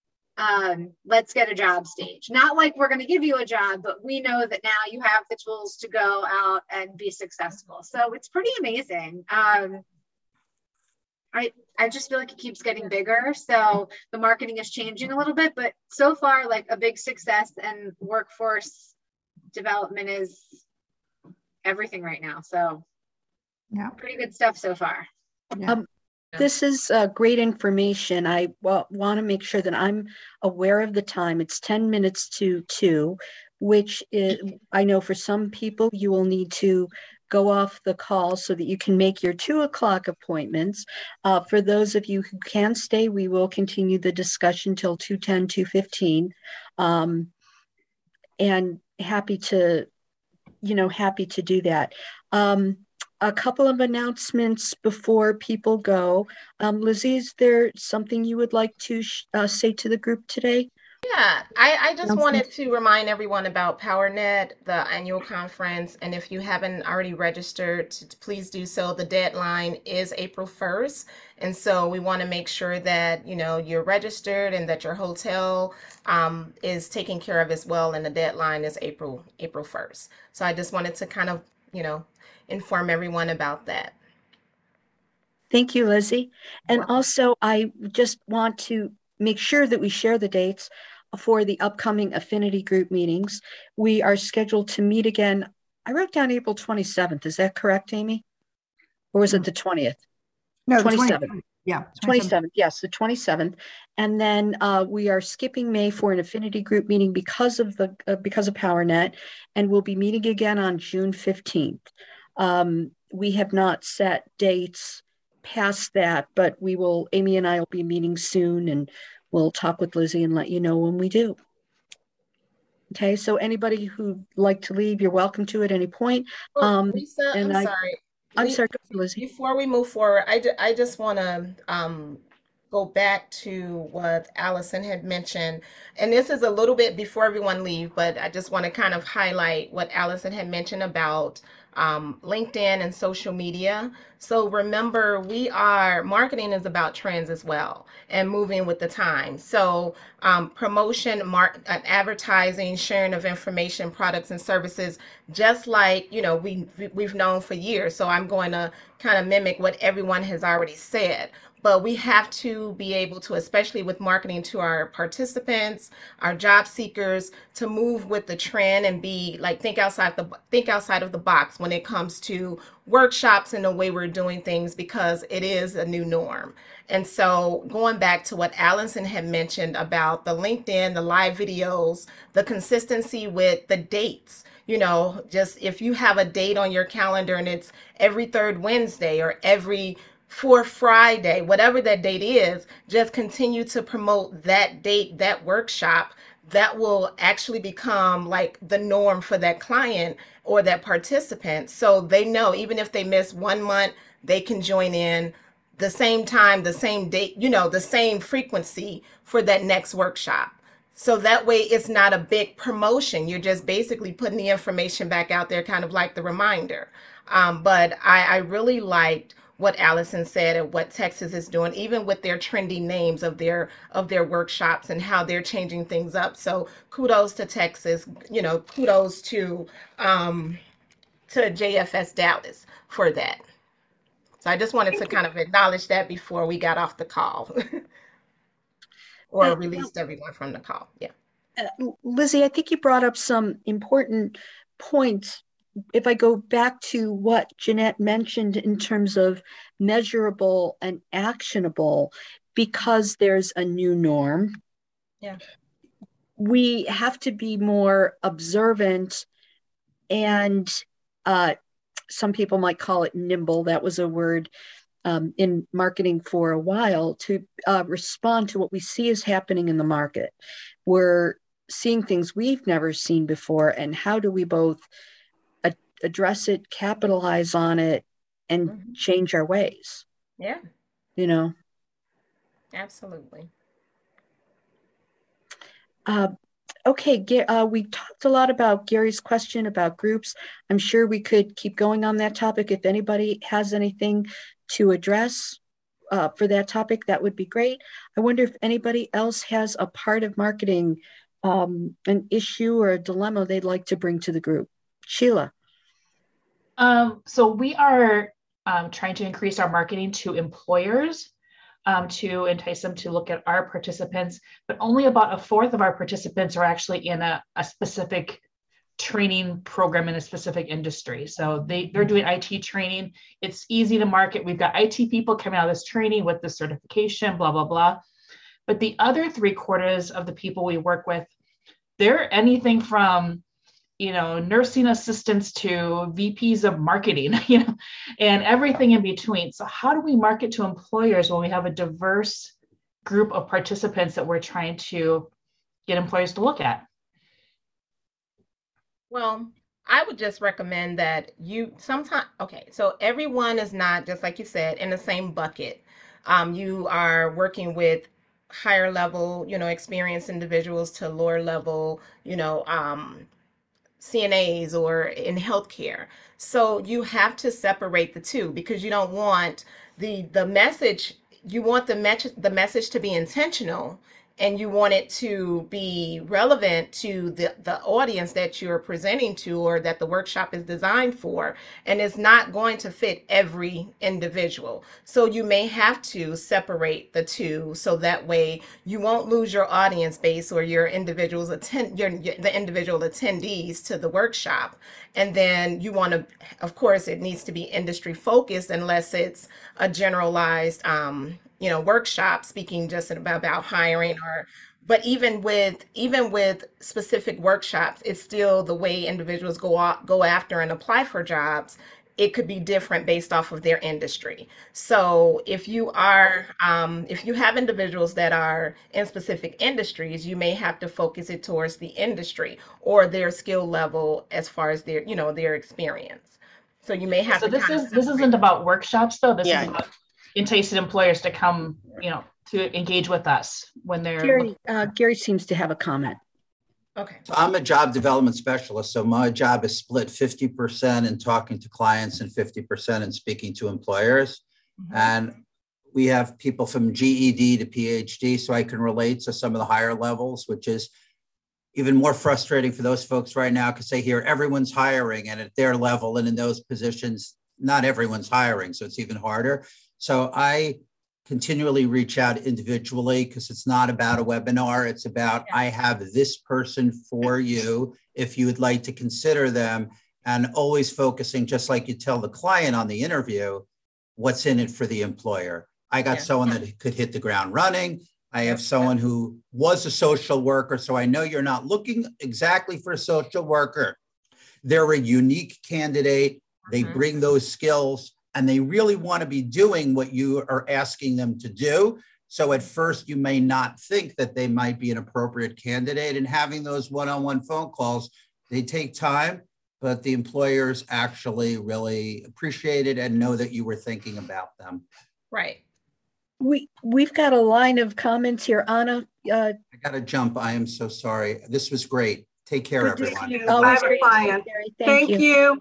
Um, let's get a job stage. Not like we're going to give you a job, but we know that now you have the tools to go out and be successful. So it's pretty amazing. Um, I, I just feel like it keeps getting bigger. So the marketing is changing a little bit, but so far, like a big success, and workforce development is everything right now. So yeah, pretty good stuff so far. Um, This is uh, great information. I w- want to make sure that I'm aware of the time. It's ten minutes to two, which is, I know for some people you will need to go off the call so that you can make your two o'clock appointments. Uh, for those of you who can stay, we will continue the discussion till two ten, two fifteen. Um, and happy to, you know, happy to do that. Um, A couple of announcements before people go. Um, Lizzie, is there something you would like to uh, say to the group today? Yeah, I, I just wanted to remind everyone about PowerNet, the annual conference. And if you haven't already registered, please do so. The deadline is April first. And so we want to make sure that, you know, you're registered and that your hotel um, is taken care of as well. And the deadline is April, April first. So I just wanted to kind of, you know, inform everyone about that. Thank you, Lizzie. And also, I just want to make sure that we share the dates for the upcoming affinity group meetings. We are scheduled to meet again. I wrote down April twenty-seventh. Is that correct, Amy? Or was it the twentieth? No, twenty-seventh. twenty, yeah. twenty-seventh, yes, the twenty-seventh. And then uh, we are skipping May for an affinity group meeting because of the uh, because of PowerNet, and we'll be meeting again on June fifteenth. Um, we have not set dates past that, but we will, Amy and I will be meeting soon, and we'll talk with Lizzie and let you know when we do. Okay, so anybody who'd like to leave, you're welcome to at any point. Um, Lisa, and I'm I, sorry. I'm Le- sorry, Lizzie. Before we move forward, I, ju- I just want to um, go back to what Allison had mentioned. And this is a little bit before everyone leave, but I just want to kind of highlight what Allison had mentioned about um, LinkedIn and social media. So remember, we are, marketing is about trends as well and moving with the times. So um, promotion, mark, uh, advertising, sharing of information, products and services, just like, you know, we, we've known for years. So I'm going to kind of mimic what everyone has already said. But we have to be able to, especially with marketing to our participants, our job seekers, to move with the trend and be like, think outside the think outside of the box when it comes to workshops and the way we're doing things, because it is a new norm. And so going back to what Allison had mentioned about the LinkedIn, the live videos, the consistency with the dates. You know, just if you have a date on your calendar and it's every third Wednesday or every fourth Friday, whatever that date is, just continue to promote that date, that workshop. That will actually become like the norm for that client or that participant. So they know even if they miss one month, they can join in the same time, the same date, you know, the same frequency for that next workshop. So that way it's not a big promotion. You're just basically putting the information back out there, kind of like the reminder. Um, but I, I really liked what Allison said and what Texas is doing, even with their trendy names of their of their workshops and how they're changing things up. So kudos to Texas, you know, kudos to um, to J F S Dallas for that. So I just wanted to kind of acknowledge that before we got off the call or released everyone from the call. Yeah. Uh, Lizzie, I think you brought up some important points. If I go back to what Jeanette mentioned in terms of measurable and actionable, because there's a new norm, yeah, we have to be more observant and uh, some people might call it nimble. That was a word um, in marketing for a while, to uh, respond to what we see is happening in the market. We're seeing things we've never seen before, and how do we both address it, capitalize on it, and mm-hmm. change our ways. Yeah. You know? Absolutely. Uh, okay, uh, we talked a lot about Gary's question about groups. I'm sure we could keep going on that topic. If anybody has anything to address uh, for that topic, that would be great. I wonder if anybody else has a part of marketing, um, an issue or a dilemma they'd like to bring to the group. Sheila. Um, so we are um, trying to increase our marketing to employers um, to entice them to look at our participants, but only about a fourth of our participants are actually in a, a specific training program in a specific industry. So they, they're doing I T training. It's easy to market. We've got I T people coming out of this training with the certification, blah, blah, blah. But the other three quarters of the people we work with, they're anything from, you know, nursing assistants to V Ps of marketing, you know, and everything in between. So how do we market to employers when we have a diverse group of participants that we're trying to get employers to look at? Well, I would just recommend that you sometimes, okay, so everyone is not, just like you said, in the same bucket. Um, you are working with higher level, you know, experienced individuals to lower level, you know, um, C N As or in healthcare. So you have to separate the two, because you don't want the the message, you want the message the message to be intentional, and you want it to be relevant to the, the audience that you're presenting to, or that the workshop is designed for, and it's not going to fit every individual. So you may have to separate the two, so that way you won't lose your audience base or your individuals attend your, the individual attendees to the workshop. And then you want to, of course, it needs to be industry focused, unless it's a generalized um, you know, workshop speaking just about, about hiring, or, but even with, even with specific workshops, it's still the way individuals go out, go after and apply for jobs. It could be different based off of their industry. So if you are, um, if you have individuals that are in specific industries, you may have to focus it towards the industry or their skill level as far as their, you know, their experience. So you may have so to. This is this isn't about workshops though. This Yeah. is about enticing employers to come, you know, to engage with us when they're. Gary, uh, Gary seems to have a comment. Okay. So I'm a job development specialist. So my job is split fifty percent in talking to clients and fifty percent in speaking to employers. Mm-hmm. And we have people from G E D to P H D, so I can relate to some of the higher levels, which is even more frustrating for those folks right now, because they hear everyone's hiring, and at their level and in those positions, not everyone's hiring. So it's even harder. So I continually reach out individually, because it's not about a webinar. It's about, I have this person for you if you would like to consider them, and always focusing, just like you tell the client on the interview, what's in it for the employer. I got yeah. someone that could hit the ground running. I have someone who was a social worker. So I know you're not looking exactly for a social worker. They're a unique candidate. They mm-hmm. bring those skills, and they really want to be doing what you are asking them to do. So at first, you may not think that they might be an appropriate candidate. And having those one-on-one phone calls, they take time, but the employers actually really appreciate it and know that you were thinking about them. Right. We, we've got a line of comments here. Anna. Uh, I got to jump. I am so sorry. This was great. Take care, everyone. I have a client. Thank, Thank you. you.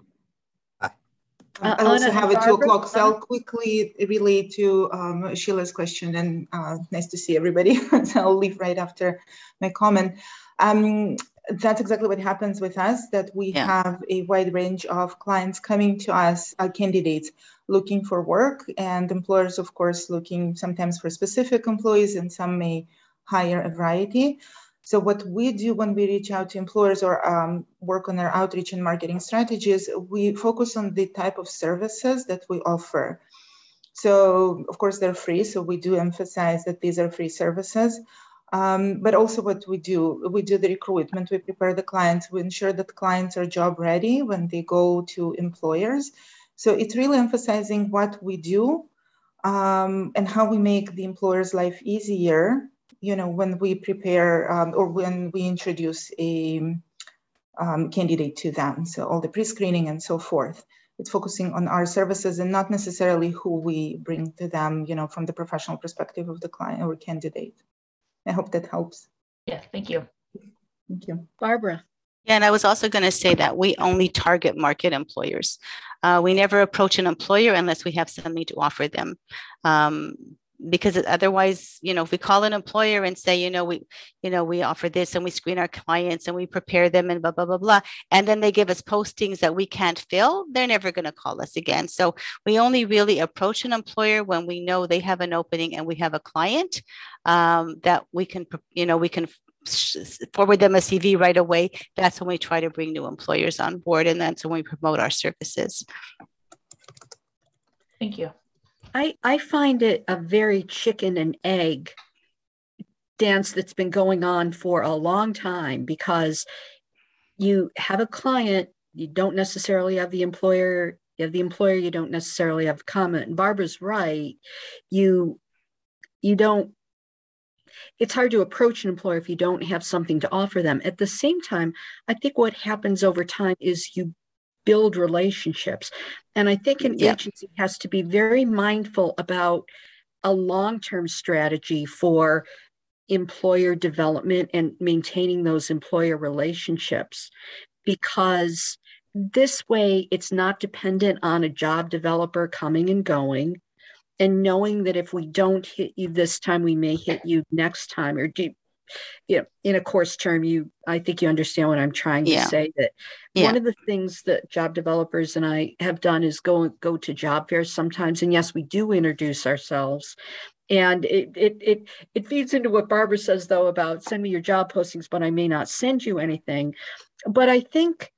Uh, I also have a two o'clock, so I'll quickly relate to um, Sheila's question, and uh, nice to see everybody. So I'll leave right after my comment. Um, that's exactly what happens with us, that we yeah. have a wide range of clients coming to us, uh, candidates looking for work, and employers, of course, looking sometimes for specific employees, and some may hire a variety. So what we do when we reach out to employers or um, work on our outreach and marketing strategies, we focus on the type of services that we offer. So of course they're free, so we do emphasize that these are free services. Um, but also what we do, we do the recruitment, we prepare the clients, we ensure that clients are job ready when they go to employers. So it's really emphasizing what we do um, and how we make the employer's life easier, you know, when we prepare um, or when we introduce a um, candidate to them. So all the pre-screening and so forth. It's focusing on our services and not necessarily who we bring to them, you know, from the professional perspective of the client or candidate. I hope that helps. Yeah, thank you. Thank you. Barbara. Yeah, and I was also going to say that we only target market employers. Uh, we never approach an employer unless we have something to offer them. Um, because otherwise, you know, if we call an employer and say, you know, we, you know, we offer this and we screen our clients and we prepare them and blah, blah, blah, blah, and then they give us postings that we can't fill, they're never going to call us again. So we only really approach an employer when we know they have an opening and we have a client um, that we can, you know, we can forward them a C V right away. That's when we try to bring new employers on board, and that's when we promote our services. Thank you. I, I find it a very chicken and egg dance that's been going on for a long time, because you have a client, you don't necessarily have the employer, you have the employer, you don't necessarily have the comment. And Barbara's right. You, you don't, it's hard to approach an employer if you don't have something to offer them. At the same time, I think what happens over time is you build relationships. And I think an yeah. agency has to be very mindful about a long-term strategy for employer development and maintaining those employer relationships, because this way it's not dependent on a job developer coming and going, and knowing that if we don't hit you this time, we may hit you next time. Or do you know, in a course term, you I think you understand what I'm trying to yeah. say, that yeah. one of the things that job developers and I have done is go go to job fairs sometimes, and yes, we do introduce ourselves. And it it it it feeds into what Barbara says, though, about send me your job postings, but I may not send you anything. But I think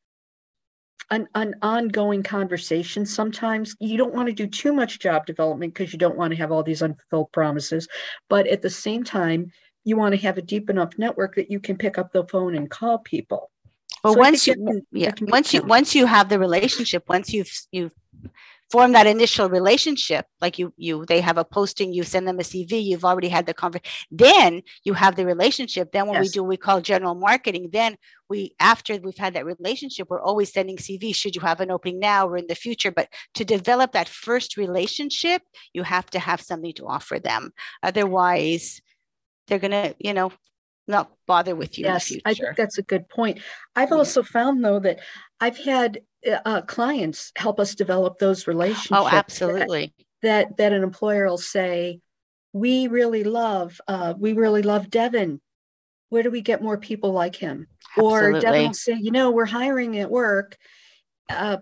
an, an ongoing conversation, sometimes you don't want to do too much job development because you don't want to have all these unfulfilled promises. But at the same time, you want to have a deep enough network that you can pick up the phone and call people. Well, so once you can, yeah, once you once you have the relationship, once you've you've form that initial relationship, like you, you, they have a posting, you send them a C V, you've already had the conversation, then you have the relationship. Then what yes. we do, we call general marketing. Then we, after we've had that relationship, we're always sending C Vs. Should you have an opening now or in the future? But to develop that first relationship, you have to have something to offer them. Otherwise, they're going to, you know, not bother with you yes, in the future. I think that's a good point. I've yeah. also found, though, that I've had uh, clients help us develop those relationships. Oh, absolutely. That, that, that an employer will say, we really love, uh, we really love Devin. Where do we get more people like him? Absolutely. Or Devin will say, you know, we're hiring at work. Uh,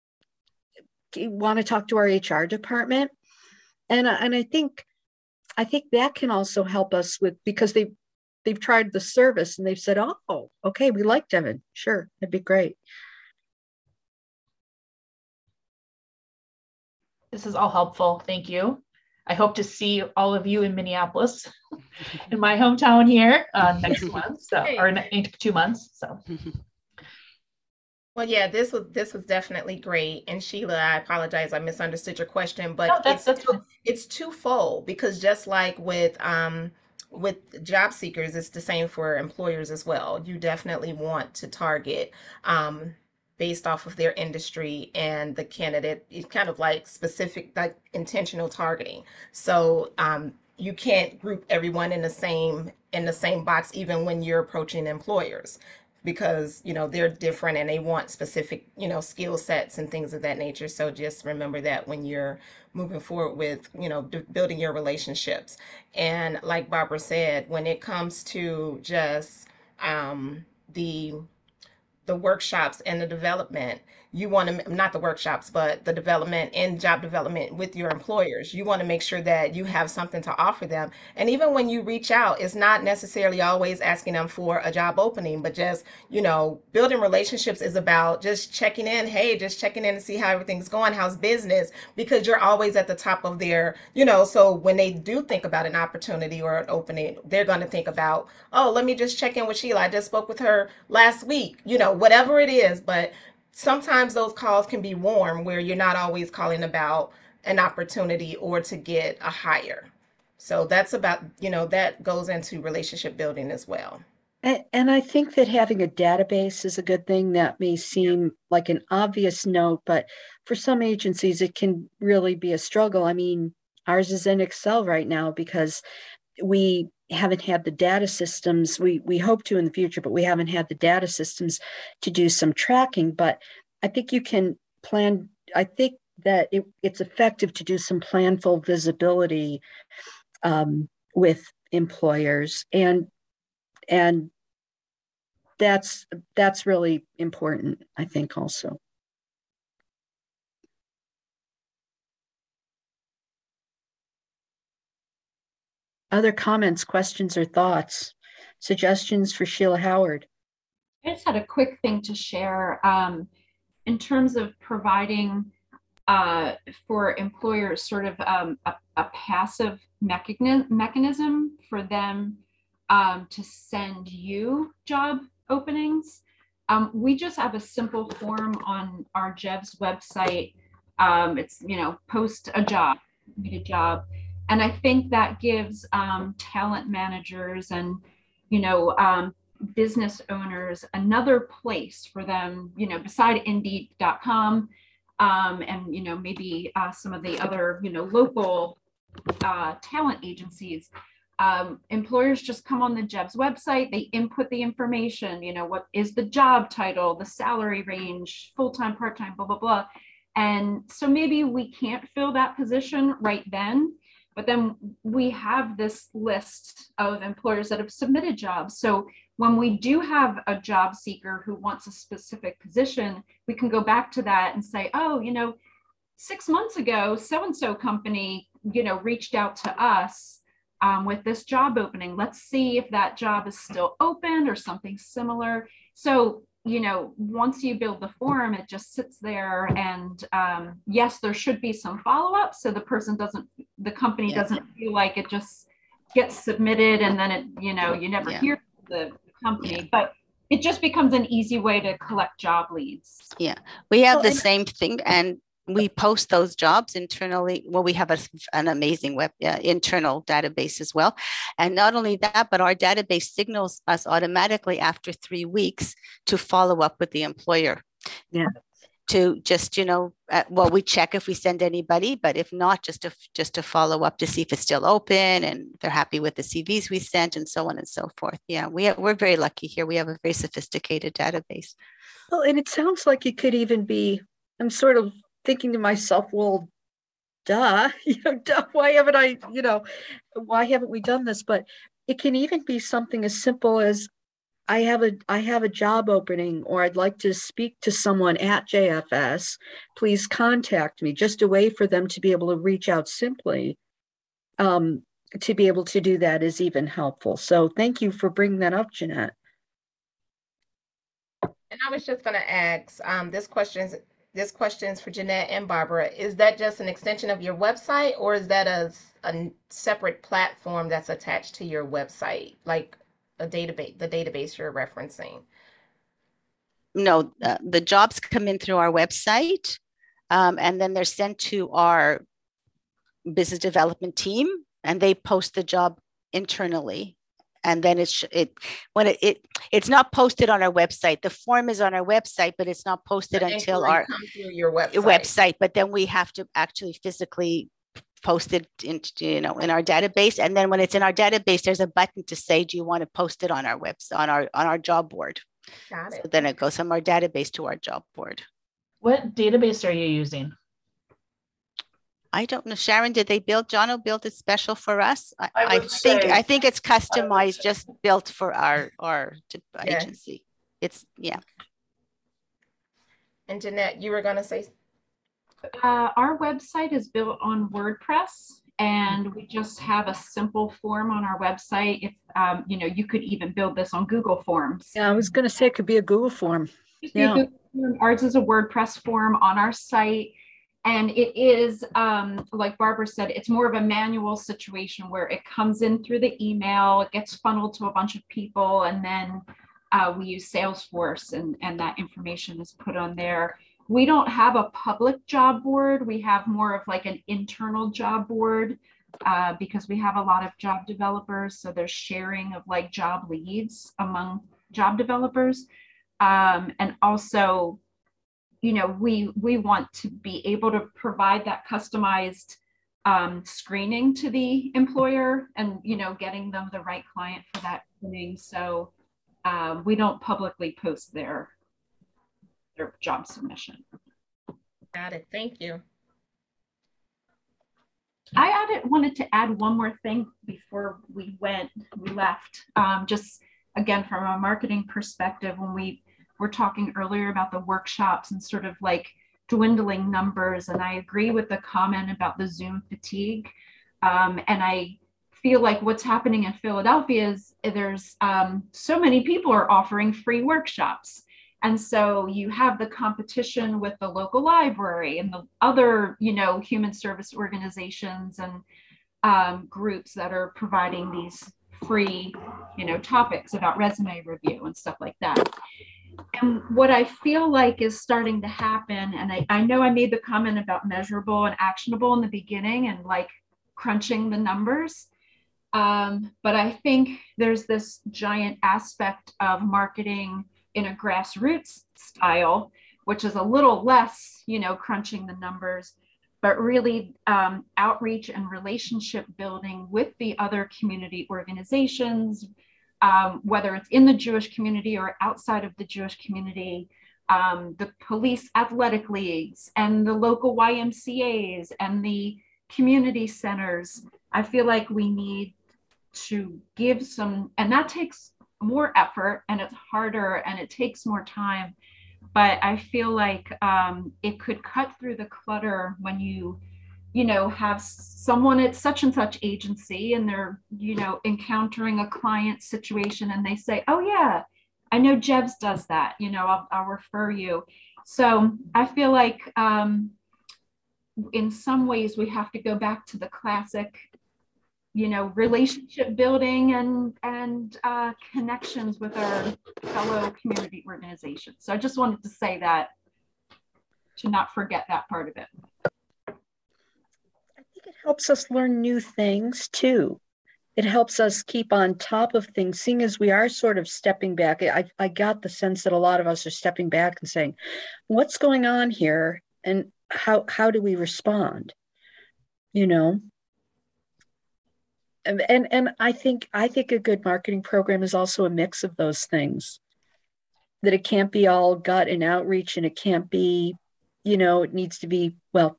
want to talk to our H R department? And, and I think, I think that can also help us with, because they they've tried the service and they've said, oh, okay, we like Devin. Sure, that'd be great. This is all helpful. Thank you. I hope to see all of you in Minneapolis, in my hometown here uh, next month, so or in two months. So. Well, yeah, this was this was definitely great. And Sheila, I apologize, I misunderstood your question, but no, that's, it's that's it's twofold, because just like with um with job seekers, it's the same for employers as well. You definitely want to target um, based off of their industry and the candidate. It's kind of like specific, like intentional targeting. So um, you can't group everyone in the same in the same box, even when you're approaching employers, because you know they're different and they want specific you know skill sets and things of that nature. So just remember that when you're moving forward with you know d- building your relationships. And like Barbara said, when it comes to just um, the the workshops and the development, you want to, not the workshops, but the development and job development with your employers, you want to make sure that you have something to offer them. And even when you reach out, it's not necessarily always asking them for a job opening, but just, you know, building relationships is about just checking in. Hey, just checking in to see how everything's going. How's business? Because you're always at the top of their, you know, so when they do think about an opportunity or an opening, they're going to think about, oh, let me just check in with Sheila. I just spoke with her last week, you know, whatever it is. But sometimes those calls can be warm, where you're not always calling about an opportunity or to get a hire. So that's about, you know, that goes into relationship building as well. And, and I think that having a database is a good thing. That may seem like an obvious note, but for some agencies, it can really be a struggle. I mean, ours is in Excel right now because we haven't had the data systems. We we hope to in the future, but we haven't had the data systems to do some tracking. But I think you can plan. I think that it, it's effective to do some planful visibility um, with employers, and and that's that's really important, I think, also. Other comments, questions, or thoughts? Suggestions for Sheila Howard? I just had a quick thing to share um, in terms of providing uh, for employers sort of um, a, a passive mechanism, mechanism for them um, to send you job openings. Um, we just have a simple form on our J E V's website. Um, it's, you know, post a job, need a job. And I think that gives um, talent managers and, you know, um, business owners another place for them, you know, beside Indeed dot com um, and, you know, maybe uh, some of the other, you know, local uh, talent agencies. Um, employers just come on the J E V's website, they input the information, you know, what is the job title, the salary range, full-time, part-time, blah, blah, blah. And so maybe we can't fill that position right then, but then we have this list of employers that have submitted jobs. So when we do have a job seeker who wants a specific position, we can go back to that and say, oh, you know, six months ago, so-and-so company, you know, reached out to us um, with this job opening. Let's see if that job is still open or something similar. So, you know, once you build the form, it just sits there, and um, yes, there should be some follow-up. So the person doesn't, the company Yeah. doesn't feel like it just gets submitted and then it, you know, you never Yeah. hear from the company, but it just becomes an easy way to collect job leads. Yeah, we have Well, the and- same thing, and we post those jobs internally. Well, we have a, an amazing web uh, internal database as well. And not only that, but our database signals us automatically after three weeks to follow up with the employer. Yeah. To just, you know, uh, well, we check if we send anybody, but if not, just to just to follow up to see if it's still open and if they're happy with the C Vs we sent and so on and so forth. Yeah, we have, we're very lucky here. We have a very sophisticated database. Well, and it sounds like it could even be, I'm sort of thinking to myself, well, duh, you know, duh, why haven't I, you know, why haven't we done this? But it can even be something as simple as I have a I have a job opening, or I'd like to speak to someone at J F S. Please contact me. Just a way for them to be able to reach out simply. Um, to be able to do that is even helpful. So thank you for bringing that up, Jeanette. And I was just going to ask, um, this question's this question's for Jeanette and Barbara. Is that just an extension of your website, or is that a, a separate platform that's attached to your website, like a database, the database you're referencing? No, uh, the jobs come in through our website, um, and then they're sent to our business development team, and they post the job internally. And then it's it when it, it it's not posted on our website. The form is on our website, but it's not posted The until inquiry our comes through your website. website. But then we have to actually physically post it into, you know, in our database. And then when it's in our database, there's a button to say, do you want to post it on our website, on our on our job board? Got it. So then it goes from our database to our job board. What database are you using? I don't know, Sharon, did they build, Jono built it special for us? I, I I would think, say- I think it's I would customized, say- just built for our, our t- Yeah. agency. It's, yeah. And Jeanette, you were going to say, Uh, our website is built on WordPress, and we just have a simple form on our website. If um, you know, you could even build this on Google Forms. Yeah, I was going to say it could be a Google form. Just be a Yeah. Google form. Ours is a WordPress form on our site. And it is, um, like Barbara said, it's more of a manual situation where it comes in through the email, it gets funneled to a bunch of people, and then uh, we use Salesforce, and, and that information is put on there. We don't have a public job board. We have more of like an internal job board uh, because we have a lot of job developers. So there's sharing of like job leads among job developers. Um, and also, you know, we we want to be able to provide that customized um, screening to the employer, and you know, getting them the right client for that screening. So um, we don't publicly post their their job submission. got it. Thank you. I added wanted to add one more thing before we went we left. Um, just again from a marketing perspective, when we were talking earlier about the workshops and sort of like dwindling numbers, and I agree with the comment about the Zoom fatigue. Um, and I feel like what's happening in Philadelphia is there's um, so many people are offering free workshops. And so you have the competition with the local library and the other, you know, human service organizations and um, groups that are providing these free, you know, topics about resume review and stuff like that. And what I feel like is starting to happen, and I, I know I made the comment about measurable and actionable in the beginning and like crunching the numbers. Um, but I think there's this giant aspect of marketing in a grassroots style, which is a little less, you know, crunching the numbers, but really um, outreach and relationship building with the other community organizations, um, whether it's in the Jewish community or outside of the Jewish community, um, the police athletic leagues and the local Y M C As and the community centers. I feel like we need to give some, and that takes more effort and it's harder and it takes more time, but I feel like um, it could cut through the clutter when you, you know, have someone at such and such agency and they're, you know, encountering a client situation and they say, oh yeah, I know Jebs does that, you know, I'll, I'll refer you. So I feel like um, in some ways we have to go back to the classic, you know, relationship building and and uh, connections with our fellow community organizations. So I just wanted to say that, to not forget that part of it. I think it helps us learn new things too. It helps us keep on top of things, seeing as we are sort of stepping back. I, I got the sense that a lot of us are stepping back and saying, what's going on here and how how do we respond? You know? And, and and I think I think a good marketing program is also a mix of those things. That it can't be all gut and outreach, and it can't be, you know, it needs to be, well,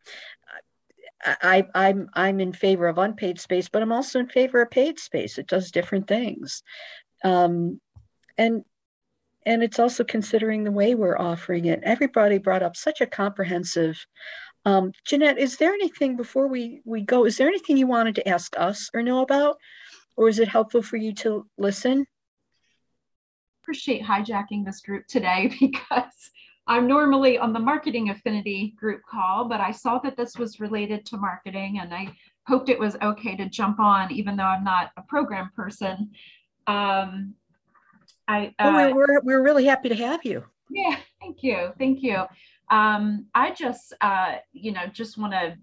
I, I I'm I'm in favor of unpaid space, but I'm also in favor of paid space. It does different things, um, and and it's also considering the way we're offering it. Everybody brought up such a comprehensive. Um, Jeanette, is there anything before we, we go, is there anything you wanted to ask us or know about? Or is it helpful for you to listen? Appreciate hijacking this group today because I'm normally on the marketing affinity group call, but I saw that this was related to marketing and I hoped it was okay to jump on, even though I'm not a program person. Um, I, uh, oh, we're, we're really happy to have you. Yeah, thank you. Thank you. Um, I just, uh, you know, just want to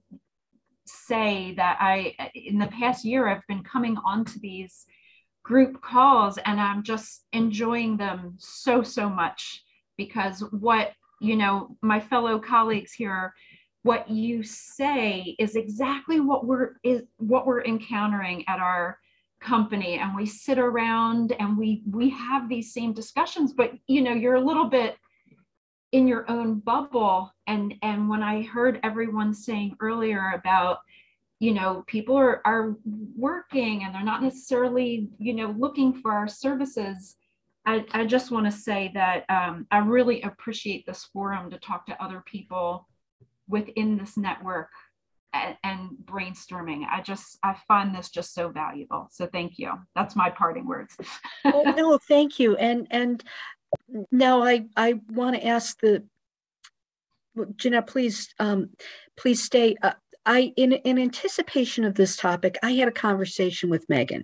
say that I, in the past year, I've been coming onto these group calls and I'm just enjoying them so, so much because what, you know, my fellow colleagues here, what you say is exactly what we're, is what we're encountering at our company. And we sit around and we, we have these same discussions, but, you know, you're a little bit in your own bubble. And, and when I heard everyone saying earlier about, you know, people are, are working and they're not necessarily, you know, looking for our services, I, I just want to say that um, I really appreciate this forum to talk to other people within this network and, and brainstorming. I just, I find this just so valuable. So thank you. That's my parting words. Oh, no, thank you. And, and, Now, I, I want to ask the, Jeanette, please, um, please stay. Uh, I, in, in anticipation of this topic, I had a conversation with Megan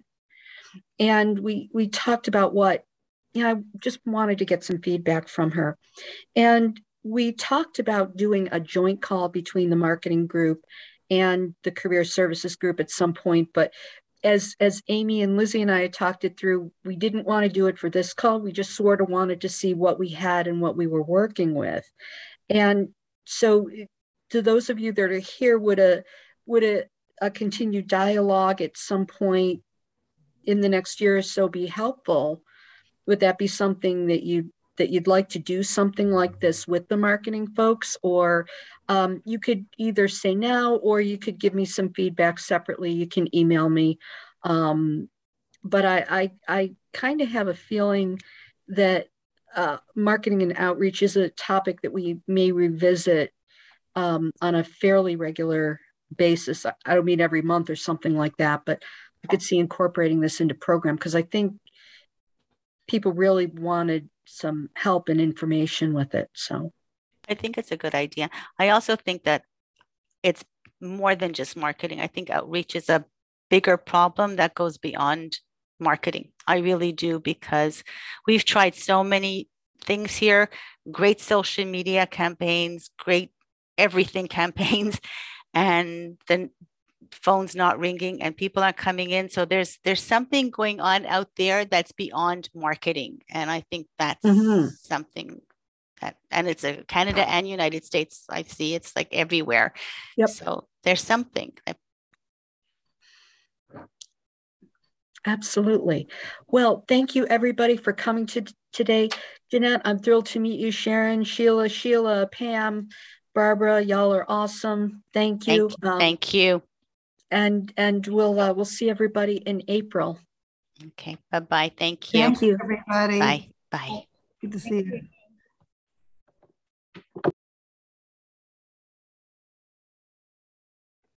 and we, we talked about what, you know, I just wanted to get some feedback from her. And we talked about doing a joint call between the marketing group and the career services group at some point, but As, as Amy and Lizzie and I had talked it through, we didn't want to do it for this call. We just sort of wanted to see what we had and what we were working with. And so to those of you that are here, would a, would a, a continued dialogue at some point in the next year or so be helpful? Would that be something that you that you'd like to do something like this with the marketing folks? Or um, you could either say now, or you could give me some feedback separately. You can email me. Um, but I, I, I kind of have a feeling that uh, marketing and outreach is a topic that we may revisit um, on a fairly regular basis. I don't mean every month or something like that, but I could see incorporating this into program, because I think people really wanted some help and information with it. So I think it's a good idea. I also think that it's more than just marketing. I think outreach is a bigger problem that goes beyond marketing. I really do, because we've tried so many things here, great social media campaigns, great everything campaigns, and the phone's not ringing and people aren't coming in. So there's there's something going on out there that's beyond marketing. And I think that's mm-hmm. something that, and it's a Canada and United States, I see it's like everywhere. Yep. So there's something that Absolutely. Well, thank you everybody for coming to today. Jeanette, I'm thrilled to meet you. Sharon, Sheila, Sheila, Pam, Barbara, y'all are awesome. Thank you. Thank, um, thank you. And and we'll uh, we'll see everybody in April. Okay. Bye bye. Thank you. Thank you, everybody. Bye. Bye. Good to see you.